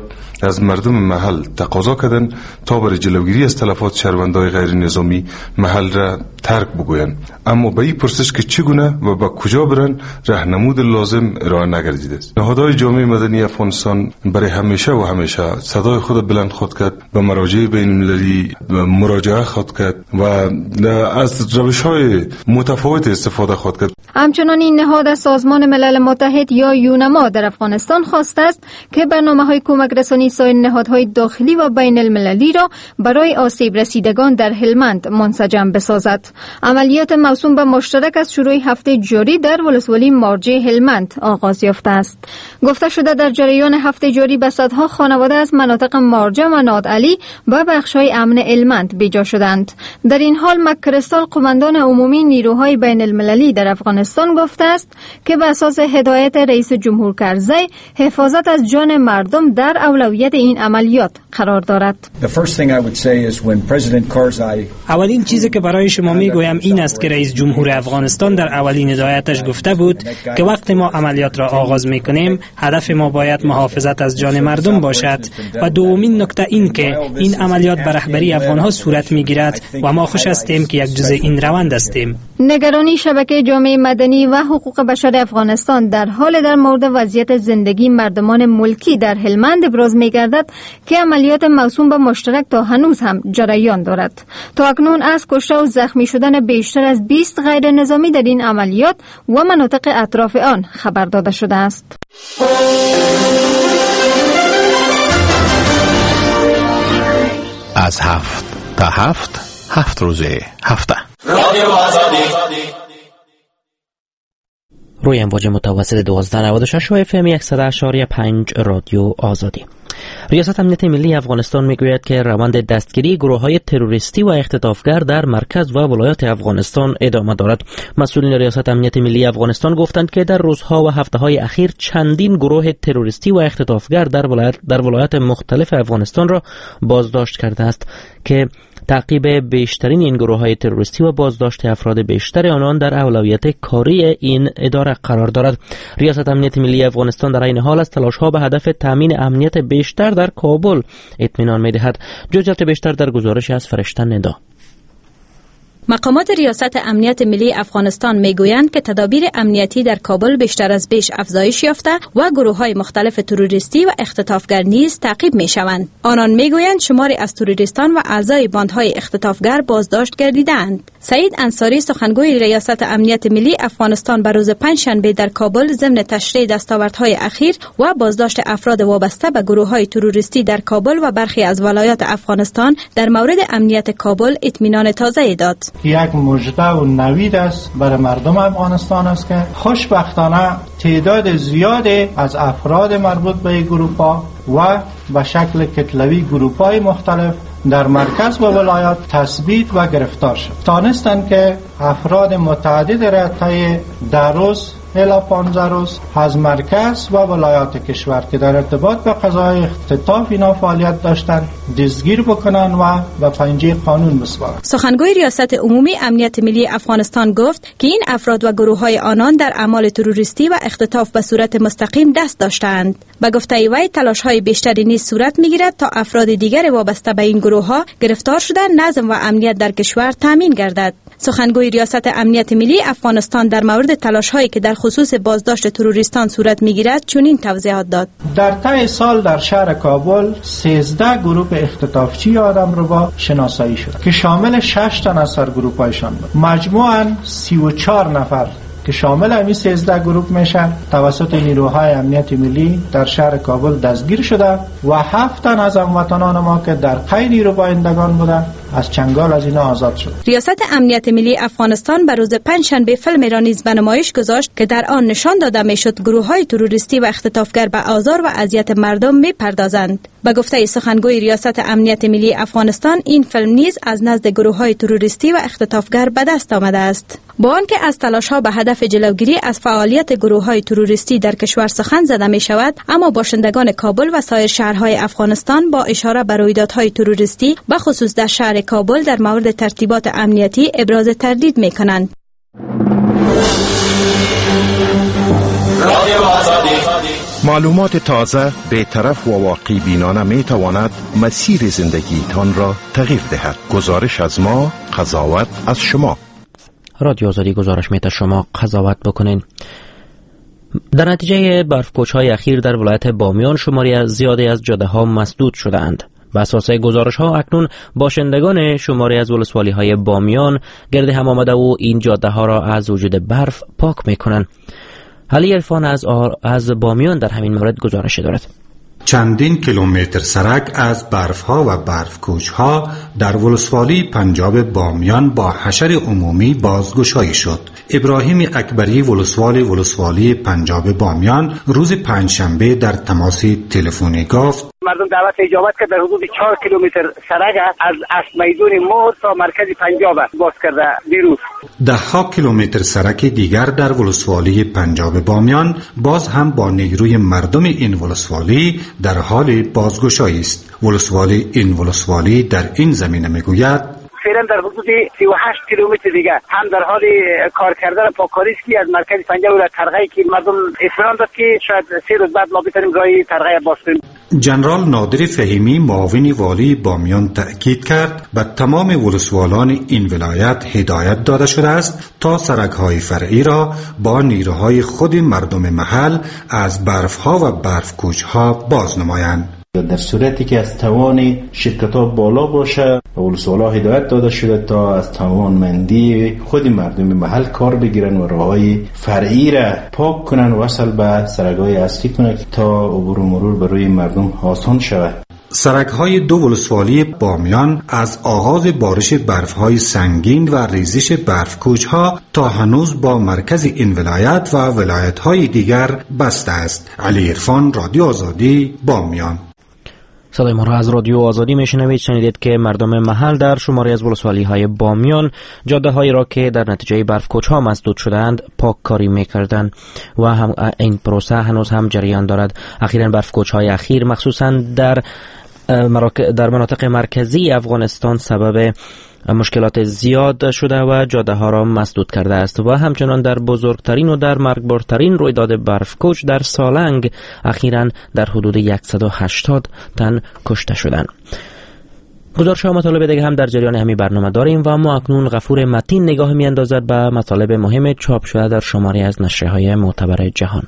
از مردم محل تقاضا کردند تا برای جلوگیری از تلفات شهروندان غیر نظامی محل را ترک بگویند، اما به این پرسش که چگونه و با کجا برن راهنمود لازم ارائه نگردیده است. نهادهای جامعه مدنی افغانستان برای همیشه و همیشه صدای خود بلند خود کرد، به مراجع بین المللی مراجعه خود کرد و از روش‌های متفاوت استفاده خود کرد. همچنان این نهاد از سازمان ملل متحد یا یونما در افغانستان خواسته است که برنامه‌های کمک رسانی سایر نهادهای داخلی و بین المللی را برای آسیب رسیدگان در هلمند منسجم بسازد. عملیات موسوم به مشترک از شروع هفته جاری در ولسوالی مارجه هلمند آغاز یافته است. گفته شده در جریان هفته جاری به صدها خانواده از مناطق مارجه و نادعلی به بخش‌های امن هلمند بیجا شدند. در این حال مک‌کریستال قماندان عمومی نیروهای بین المللی در افغانستان گفته است که به اساس هدایت رئیس جمهور کرزی حفاظت از جان مردم در اولویت این عملیات قرار دارد. اولین چیزی که برای شما میگویم این است که رئیس جمهور افغانستان در اولین هدایتش گفته بود که وقتی ما عملیات را آغاز میکنیم هدف ما باید محافظت از جان مردم باشد و دومین نکته این که این عملیات به رهبری افغانها صورت میگیرد و ما خوش هستیم که یک جزء این روند هستیم. نگرانی شبکه جامعه مدنی و حقوق بشر افغانستان در حال در مورد وضعیت زندگی مردمان ملکی در هلمند ابراز می‌گردد که عملیات موسوم به مشترک تا هنوز هم جریان دارد. تا اکنون از کشته و زخمی شدن بیشتر از بیست غیر نظامی در این عملیات و مناطق اطراف آن خبر داده شده است. از هفت تا هفت هفت روزه هفته رادیو آزادی روی امواج متوسط دوازده نود و شش و اف ام صد و هشت و پنج رادیو آزادی. ریاست امنیت ملی افغانستان میگوید که روند دستگیری گروه‌های تروریستی و اختطافگر در مرکز و ولایات افغانستان ادامه دارد. مسئولین ریاست امنیت ملی افغانستان گفتند که در روزها و هفته‌های اخیر چندین گروه تروریستی و اختطافگر در ولایت در ولایات مختلف افغانستان را بازداشت کرده است که تعقیب بیشترین این گروه‌های تروریستی و بازداشت افراد بیشتر آنان در اولویت کاری این اداره قرار دارد. ریاست امنیت ملی افغانستان در این حال از تلاش‌ها به هدف تامین امنیت بیشتر در کابل اطمینان می‌دهد. جزئیات بیشتر در گزارش از فرشته ندا. مقامات ریاست امنیت ملی افغانستان میگویند که تدابیر امنیتی در کابل بیشتر از پیش افزایش یافته و گروه‌های مختلف تروریستی و اختطافگر نیز تعقیب میشوند. آنان میگویند شماری از تروریستان و اعضای باندهای اختطافگر بازداشت گردیدند. سعید انصاری سخنگوی ریاست امنیت ملی افغانستان بر روز پنجشنبه در کابل ضمن تشریح دستاوردهای اخیر و بازداشت افراد وابسته به گروه‌های تروریستی در کابل و برخی از ولایات افغانستان در مورد امنیت کابل اطمینان تازه‌ای داد. یک مژده و نوید است برای مردم افغانستان است که خوشبختانه تعداد زیادی از افراد مربوط به این گروه‌ها و به شکل کتلوی گروه‌های مختلف در مرکز و ولایات تثبیت و گرفتار شد. تانستند که افراد متعدد را طی ده روز الی پانزده روز از مرکز و ولایات کشور که در ارتباط به قضای اختطاف اینا فعالیت داشتند دستگیر بکنن و به پنجه قانون بسپارن. سخنگوی ریاست عمومی امنیت ملی افغانستان گفت که این افراد و گروه‌های آنان در اعمال تروریستی و اختطاف به صورت مستقیم دست داشتند. به گفته وی تلاش‌های بیشتری نیز صورت می‌گیرد تا افراد دیگر وابسته به این گروه‌ها گرفتار شده نظم و امنیت در کشور تامین گردد. سخنگوی ریاست امنیت ملی افغانستان در مورد تلاش‌هایی که در خصوص بازداشت تروریستان صورت می‌گیرد چنین توضیحات داد. در طی سال در شهر کابل سیزده گروه اختطافچی آدمربا شناسایی شد که شامل شش تن از سرگروه‌هایشان بود. مجموعاً سی و چهار نفر که شامل همین سیزده گروه میشه توسط نیروهای امنیت ملی در شهر کابل دستگیر شده و هفت تن از هموطنان ما که در قید نیروبایندگان بودند از چنگال از اینا آزاد شد. ریاست امنیت ملی افغانستان بر روز پنجشنبه فیلم را نیز به نمایش گذاشت که در آن نشان داده میشد گروه‌های تروریستی و اختطافگر به آزار و اذیت مردم میپردازند. به گفته سخنگوی ریاست امنیت ملی افغانستان این فیلم نیز از نزد گروه‌های تروریستی و اختطافگر به دست آمده است. با آنکه از تلاش‌ها به هدف جلوگیری از فعالیت گروه‌های تروریستی در کشور سخن زده می شود، اما باشندگان کابل و سایر شهرهای افغانستان با اشاره به رویدادهای تروریستی به خصوص در شهر کابل در مورد ترتیبات امنیتی ابراز تردید می کنند. معلومات تازه، بی‌طرف و واقعی بینانه می تواند مسیر زندگیتان را تغییر دهد. گزارش از ما، قضاوت از شما. رادیو آزادی گزارش می‌ده شما قضاوت بکنین. در نتیجه برف‌کوچ‌های اخیر در ولایت بامیان شماری از زیادی از جاده‌ها مسدود شده‌اند. بر اساس گزارش‌ها اکنون باشندگان شماری از ولسوالی‌های بامیان گرد هم آمده و این جاده‌ها را از وجود برف پاک می‌کنند. علی عرفان از از بامیان در همین مورد گزارش دارد. چندین کیلومتر سرک از برفها و برفکوچها در ولسوالی پنجاب بامیان با حشر عمومی بازگشایی شد. ابراهیم اکبری ولسوال ولسوالی پنجاب بامیان روز پنجشنبه در تماس تلفنی گفت مردم دعوت اجابت کرد در حدود چهار کیلومتر سرک از از میدون مور تا مرکز پنجاب باز کرده دیروز. ده ها کیلومتر سرک دیگر در ولسوالی پنجاب بامیان باز هم با نیروی مردم این ولسوالی در حال بازگشایی است. ولسوالی این ولسوالی در این زمینه میگوید فعلا در حدود سی و هشت کیلومتر دیگه هم در حال کار کردن پاککاری است که از مرکز پنجاب و ترغه که مردم اطمینان داد که شاید سه روز بعد ما بتونیم راه ترغه باز کنیم. جنرال نادر فهیمی معاون والی بامیان تأکید کرد به تمام ولسوالان این ولایت هدایت داده شده است تا سرک‌های فرعی را با نیروهای خود مردم محل از برف‌ها و برفکوچ‌ها باز نمایند. در صورتی که از توان شرکت‌ها بالا باشه ولسوالا هدایت داده شده تا از توانمندی خود مردم محل کار بگیرن و راههای فرعی را پاک کنن و وصل به سرک‌های اصلی کنن تا عبور و مرور برای مردم آسان شود. سرک‌های دو ولسوالی بامیان از آغاز بارش برف‌های سنگین و ریزش برفکوچ‌ها تا هنوز با مرکز این ولایت و ولایت‌های دیگر بسته است. علی عرفان، رادیو آزادی، بامیان. صدای ما را از رادیو آزادی میشنوید. شنیدید که مردم محل در شماری از ولسوالی های بامیان جاده هایی را که در نتیجه برفکوچ ها مسدود شدند پاک کاری میکردند و هم این پروسه هنوز هم جریان دارد. اخیراً برفکوچ های اخیر مخصوصاً در در مناطق مرکزی افغانستان سبب مشکلات زیاد شده و جاده ها را مسدود کرده است و همچنان در بزرگترین و در مرگبارترین رویداد برفکوچ در سالنگ اخیراً در حدود صد و هشتاد تن کشته شدند. گزارش ها مطالب دیگه هم در جریان همین برنامه داریم و ما اکنون غفور متین نگاه می اندازد به مطالب مهم چاپ شده در شماری از نشریه‌های معتبر جهان.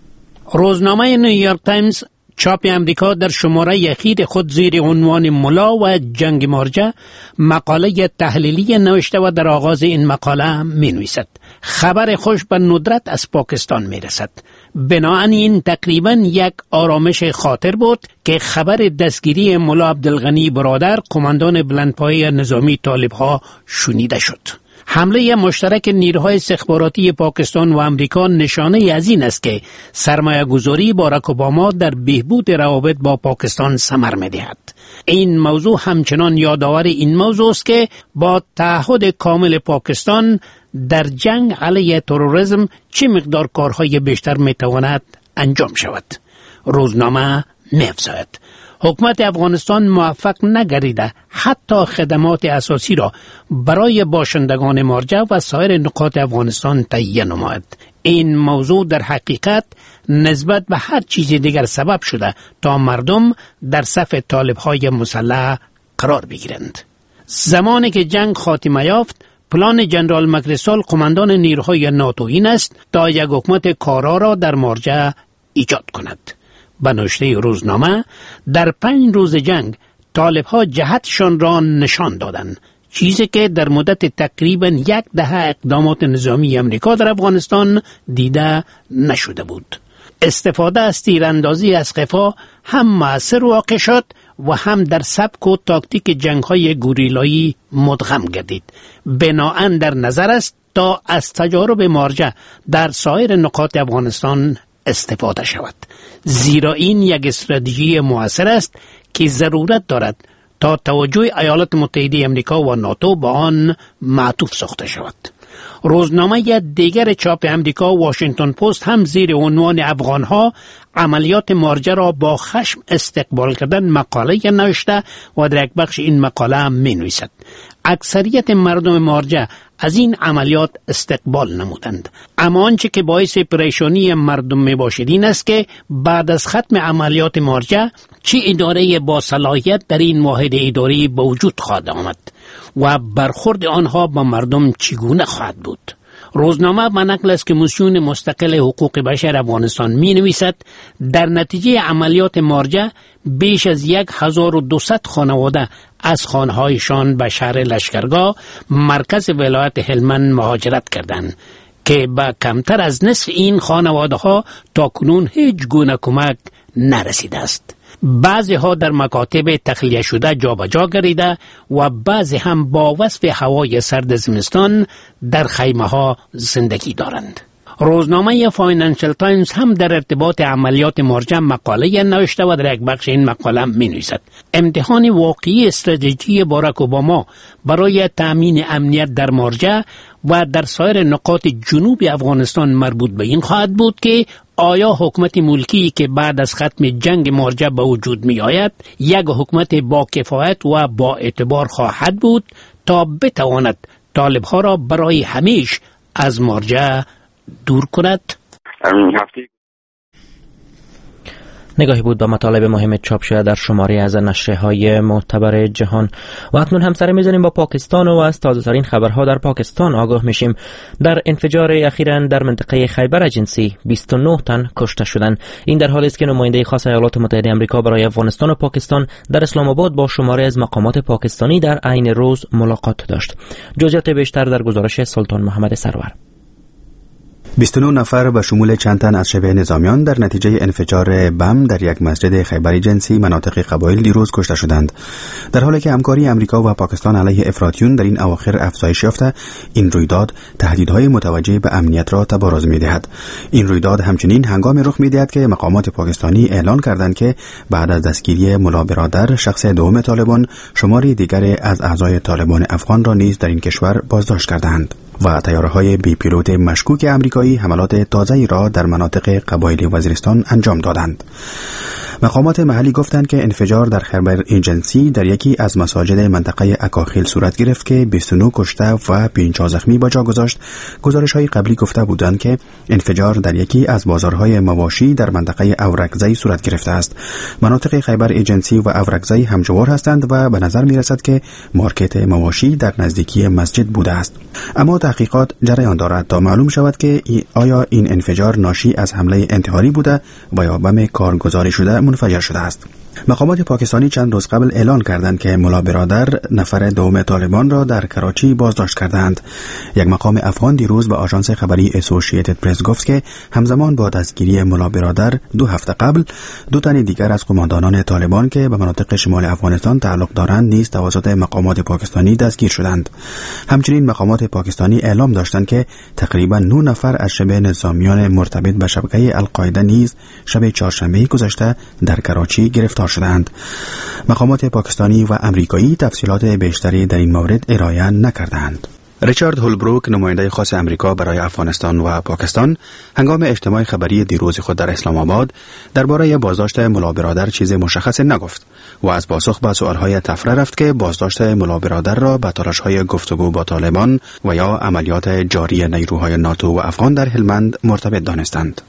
روزنامه نیویورک تایمز چاپ امریکا در شماره اخیر خود زیر عنوان ملا و جنگ مارجه مقاله تحلیلی نوشته و در آغاز این مقاله می نویسد خبر خوش به ندرت از پاکستان می رسد. بنابراین تقریبا یک آرامش خاطر بود که خبر دستگیری ملا عبدالغنی برادر قماندان بلندپایه نظامی طالب ها شنیده شد. حمله مشترک نیروهای استخباراتی پاکستان و امریکا نشانه از این است که سرمایه گذاری باراک اوباما در بهبود روابط با پاکستان ثمر می‌دهد. این موضوع همچنان یادآور این موضوع است که با تعهد کامل پاکستان در جنگ علیه تروریسم چه مقدار کارهای بیشتر می‌تواند انجام شود. روزنامه می‌افزاید حکومت افغانستان موفق نگردیده حتی خدمات اساسی را برای باشندگان مارجه و سایر نقاط افغانستان تهیه نماید. این موضوع در حقیقت نسبت به هر چیز دیگر سبب شده تا مردم در صف طالب‌های مسلح قرار بگیرند. زمانی که جنگ خاتمه یافت، پلان جنرال مکریسال قماندان نیروهای ناتو این است تا یک حکومت کارا را در مارجه ایجاد کند. به نوشته روزنامه در پنج روز جنگ طالب‌ها جهتشان را نشان دادند، چیزی که در مدت تقریبا یک دهه اقدامات نظامی امریکا در افغانستان دیده نشده بود. استفاده از تیراندازی از قفا هم مؤثر واقع شد و هم در سبک و تاکتیک جنگ‌های گوریلایی مدغم گردید. بناهن در نظر است تا از تجارب مارجه در سایر نقاط افغانستان استفاده شود، زیرا این یک استراتژی مؤثر است که ضرورت دارد تا توجه ایالات متحده امریکا و ناتو به آن معطوف ساخته شود. روزنامه دیگر چاپ امریکا واشنگتن پست هم زیر عنوان افغانها عملیات مارجه را با خشم استقبال کردن مقاله نوشته و در یک بخش این مقاله هم می نویسد اکثریت مردم مارجه از این عملیات استقبال نمودند، اما آنچه که باعث پریشانی مردم می باشد این است که بعد از ختم عملیات مارجه چه اداره با صلاحیت در این واحد اداری به وجود خواهد آمد و برخورد آنها با مردم چگونه خواهد بود. روزنامه به نقل از کمیسیون مستقل حقوق بشر افغانستان می نویسد در نتیجه عملیات مارجه بیش از یک هزار و دویست خانواده از خانهایشان به شهر لشکرگاه مرکز ولایت هلمند مهاجرت کردند که به کمتر از نصف این خانواده ها تا کنون هیچ گونه کمک نرسیده است. بعضی ها در مکاتب تخلیه شده جابجا گردیده و بعضی هم با وصف هوای سرد زمستان در خیمه ها زندگی دارند. روزنامه فاینانشل تایمز هم در ارتباط عملیات مارجه مقاله نوشته و در یک بخش این مقاله می نویسد امتحان واقعی استراتژی باراک اوباما برای تأمین امنیت در مارجه و در سایر نقاط جنوب افغانستان مربوط به این خواهد بود که آیا حکومت ملکی که بعد از ختم جنگ مارجه به وجود می آید یک حکومت با کفایت و با اعتبار خواهد بود تا بتواند طالب ها را برای همیشه از مارجه دور کند. نگاهی بود به مطالب مهم چاپ شده در شماره از نشریه‌های معتبر جهان و اکنون هم سر می‌زنیم با پاکستان و از تازه‌ترین خبرها در پاکستان آگاه میشیم. در انفجار اخیراً در منطقه خیبر جنسی بیست و نه تن کشته شدند. این در حالی است که نماینده خاص ایالات متحده آمریکا برای افغانستان و پاکستان در اسلام آباد با شماری از مقامات پاکستانی در عین روز ملاقات داشت. جزئیات بیشتر در گزارش سلطان محمد سرور. بیست و نه نفر به شمول چند تن از شبه نظامیان در نتیجه انفجار بم در یک مسجد خیبر جنسی مناطق قبایل دیروز کشته شدند. در حالی که همکاری امریکا و پاکستان علیه افراطیون در این اواخر افزایش یافته، این رویداد تهدیدهای متوجه به امنیت را تبارز می‌دهد. این رویداد همچنین هنگام رخ می‌دهد که مقامات پاکستانی اعلان کردند که بعد از دستگیری ملا برادر شخص دوم طالبان، شماری دیگر از اعضای طالبان افغان را نیز در این کشور بازداشت کردند و طیاره‌های بی پیلوت مشکوک امریکایی حملات تازه‌ای را در مناطق قبایلی وزیرستان انجام دادند. مقامات محلی گفتند که انفجار در خیبر ایجنسی در یکی از مساجد منطقه اکاخیل صورت گرفت که بیست و نه کشته و پنجاه زخمی با جا گذاشت. گزارش‌های قبلی گفته بودند که انفجار در یکی از بازارهای مواشی در منطقه اورکزی صورت گرفته است. مناطق خیبر ایجنسی و اورکزی همجوار هستند و به نظر می‌رسد که مارکت مواشی در نزدیکی مسجد بوده است. اما تحقیقات جریان دارد تا معلوم شود که آیا این انفجار ناشی از حمله انتحاری بوده و یا بم کارگزاری شده منفجر شده است. مقامات پاکستانی چند روز قبل اعلان کردند که ملا برادر نفر دوم طالبان را در کراچی بازداشت کردند. یک مقام افغان دیروز به آژانس خبری اسوسییتد پرس گفت که همزمان با دستگیری ملا برادر دو هفته قبل دو تن دیگر از قماندانان طالبان که به مناطق شمال افغانستان تعلق دارند نیز توسط مقامات پاکستانی دستگیر شدند. همچنین مقامات پاکستانی اعلام داشتند که تقریبا نه نفر از شبه نظامیان مرتبط به شبکه القاعده نیز شب چهارشنبه گذشته در کراچی گرفتار شدند. مقامات پاکستانی و امریکایی تفصیلات بیشتری در این مورد ارائه نکردند. ریچارد هولبروک، نماینده خاص امریکا برای افغانستان و پاکستان، هنگام اجتماع خبری دیروز خود در اسلام آباد درباره بازداشت ملا برادر چیز مشخصی نگفت و از پاسخ به سؤالهای تفره رفت که بازداشت ملا برادر را به تلاش‌های گفتگو با طالبان و یا عملیات جاری نیروهای ناتو و افغان در هلمند مرتبط دانستند.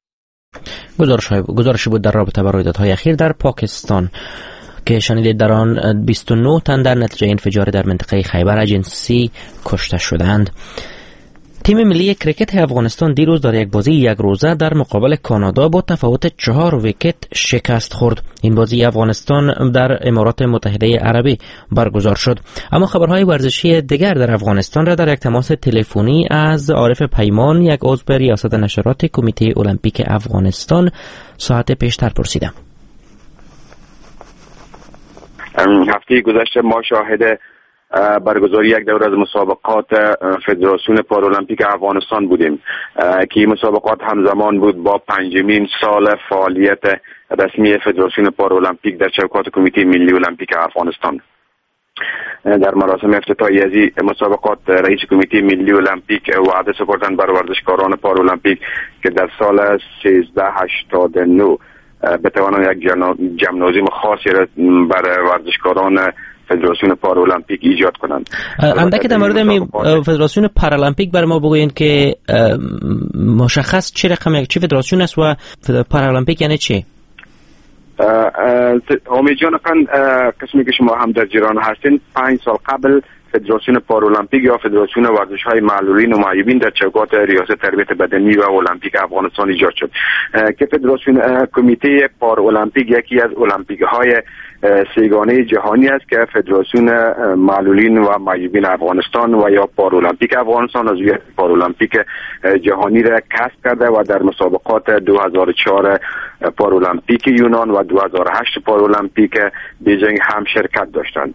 گزارش بود در رابطه با رویدادهای اخیر در پاکستان که شنیدید در آن بیست و نه تن در نتیجه انفجار در منطقه خیبر جنسی کشته شدند. تیم ملی کرکت افغانستان دیروز در یک بازی یک روزه در مقابل کانادا با تفاوت چهار ویکت شکست خورد. این بازی افغانستان در امارات متحده عربی برگزار شد. اما خبرهای ورزشی دیگر در افغانستان را در یک تماس تلفنی از عارف پیمان، یک عضو ریاست نشرات کمیته المپیک افغانستان، ساعت پیشتر پرسیدم. هفته گذشته ما شاهد برگزاری یک دوره از مسابقات فدراسیون پارالمپیک افغانستان بودیم که این مسابقات همزمان بود با پنجمین سال فعالیت رسمی فدراسیون پارالمپیک در چوکات کمیته ملی المپیک افغانستان. در مراسم افتتاحیه از مسابقات رئیس کمیته ملی المپیک وعده سپردند بر ورزشکاران پارالمپیک که در سال سیزده هشتاد و نه بتوانند یک جمنازیم خاصی را بر ورزشکاران فدراسیون پارالمپیک ایجاد کنند. اندک در مورد فدراسیون پارالمپیک بر ما بگوین که مشخص چه رقم چه فدراسیون است و پارالمپیک یعنی چی؟ امید جان افند، قسمی که شما هم در جریان هستین، پنج سال قبل فدراسیون پارالمپیک یا فدراسیون ورزش‌های معلولین و معیوبین در چوکات ریاست تربیت بدنی و المپیک افغانستان ایجاد شد که فدراسیون کمیته پارالمپیک یکی از المپیک‌های سیگانه جهانی است که فدراسیون معلولین و معیوبین افغانستان و یا پارالمپیک افغانستان عضویت پارالمپیک جهانی را کسب کرده و در مسابقات دو هزار و چهار پارالمپیک یونان و دو هزار و هشت پارالمپیک بیجینگ هم شرکت داشتند.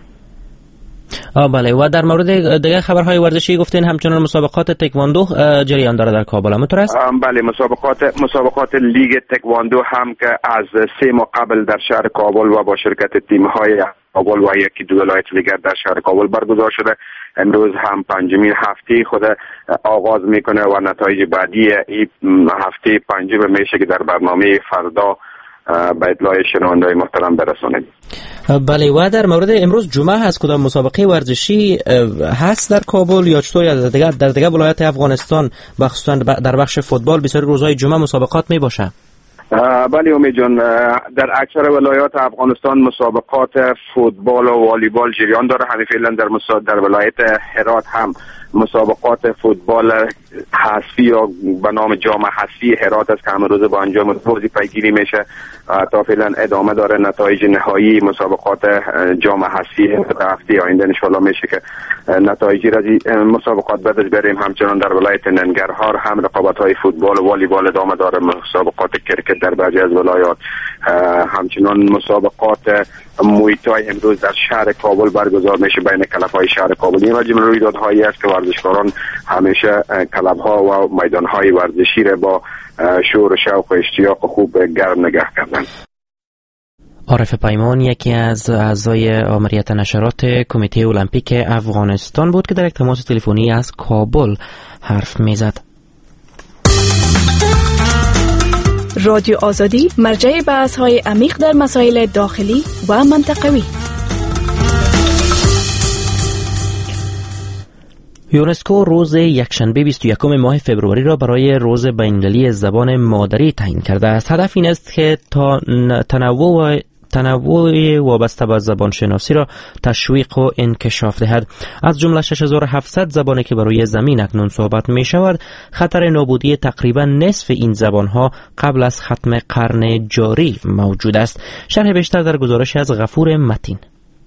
آه بله، و در مورد دیگر خبرهای ورزشی گفتین همچنان مسابقات تکواندو جریان داره در کابل، همونطور است؟ بله، مسابقات مسابقات لیگ تکواندو هم که از سه ماه قبل در شهر کابل و با شرکت تیم‌های کابل و یکی دو ولایت دیگر در شهر کابل برگزار شده. امروز هم پنجمین هفته خود آغاز میکنه و نتایج بعدی این هفته پنجم میشه که در برنامه فردا به اطلاع شنونده‌های محترم برسانیم. بله، و در مورد امروز جمعه هست، کدام مسابقه ورزشی هست در کابل یا چطور در دیگر در دیگر ولایت افغانستان خصوصا در بخش فوتبال بسیاری روزهای جمعه مسابقات می باشه؟ بله امید جان، در اکثر ولایات افغانستان مسابقات فوتبال و والیبال جریان داره. همین فعلا در مسا... در ولایت هرات هم مسابقات فوتبال حذفی یا به نام جام حذفی هرات است که همه روز با انجام بازی پیگیری میشه تا فعلا ادامه داره. نتایج نهایی مسابقات جام حذفی هفته آینده ان شاءالله میشه که نتایجی را از مسابقات بعد از بریم. همچنان در ولایت ننگرهار هم رقابت‌های فوتبال و والیبال ادامه داره. مسابقات کرکت در بعضی از ولایات، همچنان مسابقات مویتای امروز در شهر کابل برگزار میشه بین کلب‌های شهر کابل. این جمله رویدادهایی است که ورزشکاران همیشه کلب‌ها و میدان‌های ورزشی را با شور و شوق و اشتیاق خوب گرم نگه کردند. عارف پیمان یکی از اعضای آمریت نشرات کمیته المپیک افغانستان بود که در یک تماس تلفنی از کابل حرف میزد. رادیو آزادی مرجع بحث‌های عمیق در مسائل داخلی و منطقوی. یونسکو روز یکشنبه بیست و یکم ماه فوریه را برای روز بین‌المللی زبان مادری تعیین کرده است. هدف این است که تا تنوع تنوع وابسته به زبان شناسی را تشویق و انکشاف دهد. از جمله شش هزار و هفتصد زبانی که بروی زمین اکنون صحبت می شود، خطر نابودی تقریبا نصف این زبان ها قبل از ختم قرن جاری موجود است. شرح بیشتر در گزارش از غفور متین.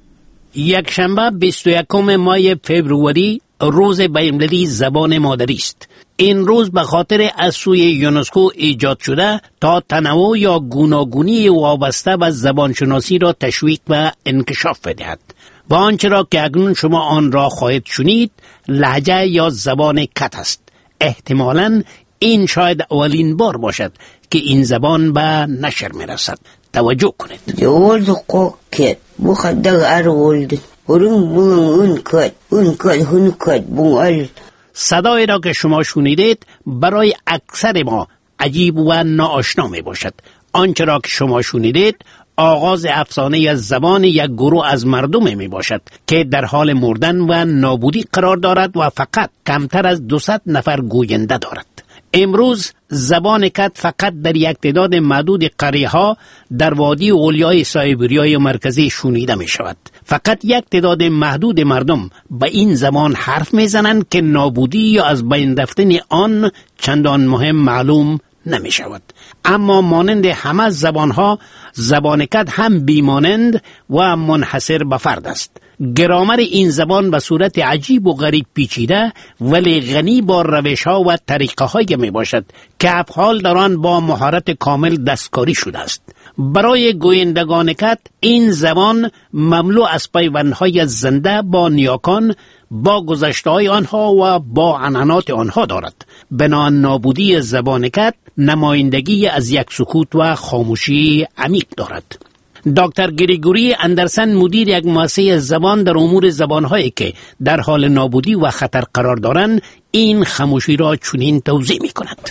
یک شنبه بیست و یکم ماه فوریه روز بین‌المللی زبان مادری است. این روز به خاطر از سوی یونسکو ایجاد شده تا تنوع یا گوناگونی وابسته به زبانشناسی را تشویق و انکشاف بدهد. و آنچه را که اکنون شما آن را خواهید شنید لهجه یا زبان کت است. احتمالاً این شاید اولین بار باشد که این زبان به نشر میرسد. توجه کنید. یولد قوکت بخدق ارولد برون برون اون کد اون کد هون کد بونال. صدای را که شما شنیدید برای اکثر ما عجیب و ناآشنا می باشد. آنچه را که شما شنیدید آغاز افسانه از زبان یک گروه از مردم می باشد که در حال مردن و نابودی قرار دارد و فقط کمتر از دویست نفر گوینده دارد. امروز زبان کت فقط در یک تعداد محدود قریه ها در وادی اولیای سایبریای مرکزی شنیده می شود. فقط یک تعداد محدود مردم به این زبان حرف می زنند که نابودی یا از بین رفتن آن چندان مهم معلوم نمی شود. اما مانند همه زبان ها زبان کت هم بیمانند و منحصر به فرد است. گرامر این زبان به صورت عجیب و غریب پیچیده ولی غنی با روش ها و طریقه های می باشد که افعال در آن با مهارت کامل دستکاری شده است. برای گویندگان کت این زبان مملو از پیوندهای زنده با نیاکان، با گذشته‌های آنها و با عنعنات آنها دارد. بنابراین نابودی زبان کت نمایندگی از یک سکوت و خاموشی عمیق دارد. دکتر گریگوری اندرسن مدیر یک مؤسسه زبان در امور زبانهایی که در حال نابودی و خطر قرار دارند این خاموشی را چنین توضیح می کند.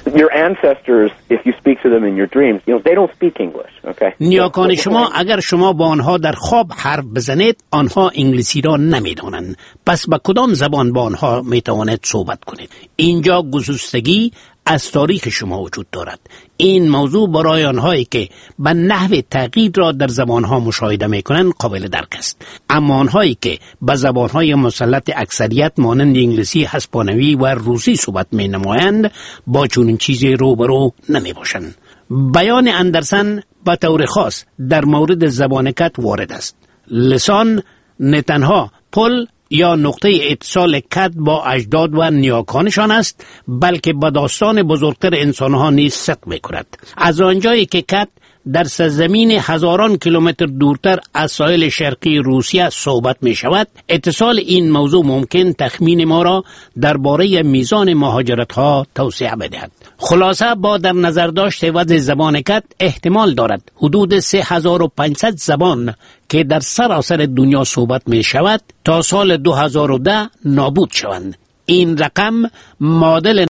نیاکان شما اگر شما با آنها در خواب حرف بزنید آنها انگلیسی را نمی دانند. پس با کدام زبان با آنها می توانید صحبت کنید؟ اینجا گسستگی از تاریخ شما وجود دارد. این موضوع برای آنهایی که به نحو تغییر را در زبانها مشاهده می کنند قابل درک است، اما آنهایی که به زبانهای مسلط اکثریت مانند انگلیسی، هسپانوی و روسی صحبت می نمایند با چنین چیزی روبرو نمی باشند. بیان اندرسن به طور خاص در مورد زبان کت وارد است. لسان نه تنها پل یا نقطه اتصال کت با اجداد و نیاکانشان است، بلکه به داستان بزرگتر انسانها نیز صدق می‌کند. از آنجایی که کت در سرزمین هزاران کیلومتر دورتر از ساحل شرقی روسیه صحبت می شود، اتصال این موضوع ممکن تخمین ما را درباره میزان مهاجرت ها توسعه بدهد. خلاصه با در نظر داشت وضع زبان کت احتمال دارد حدود سه هزار و پانصد زبان که در سراسر دنیا صحبت می شود تا سال دو هزار و ده نابود شوند. این رقم معادل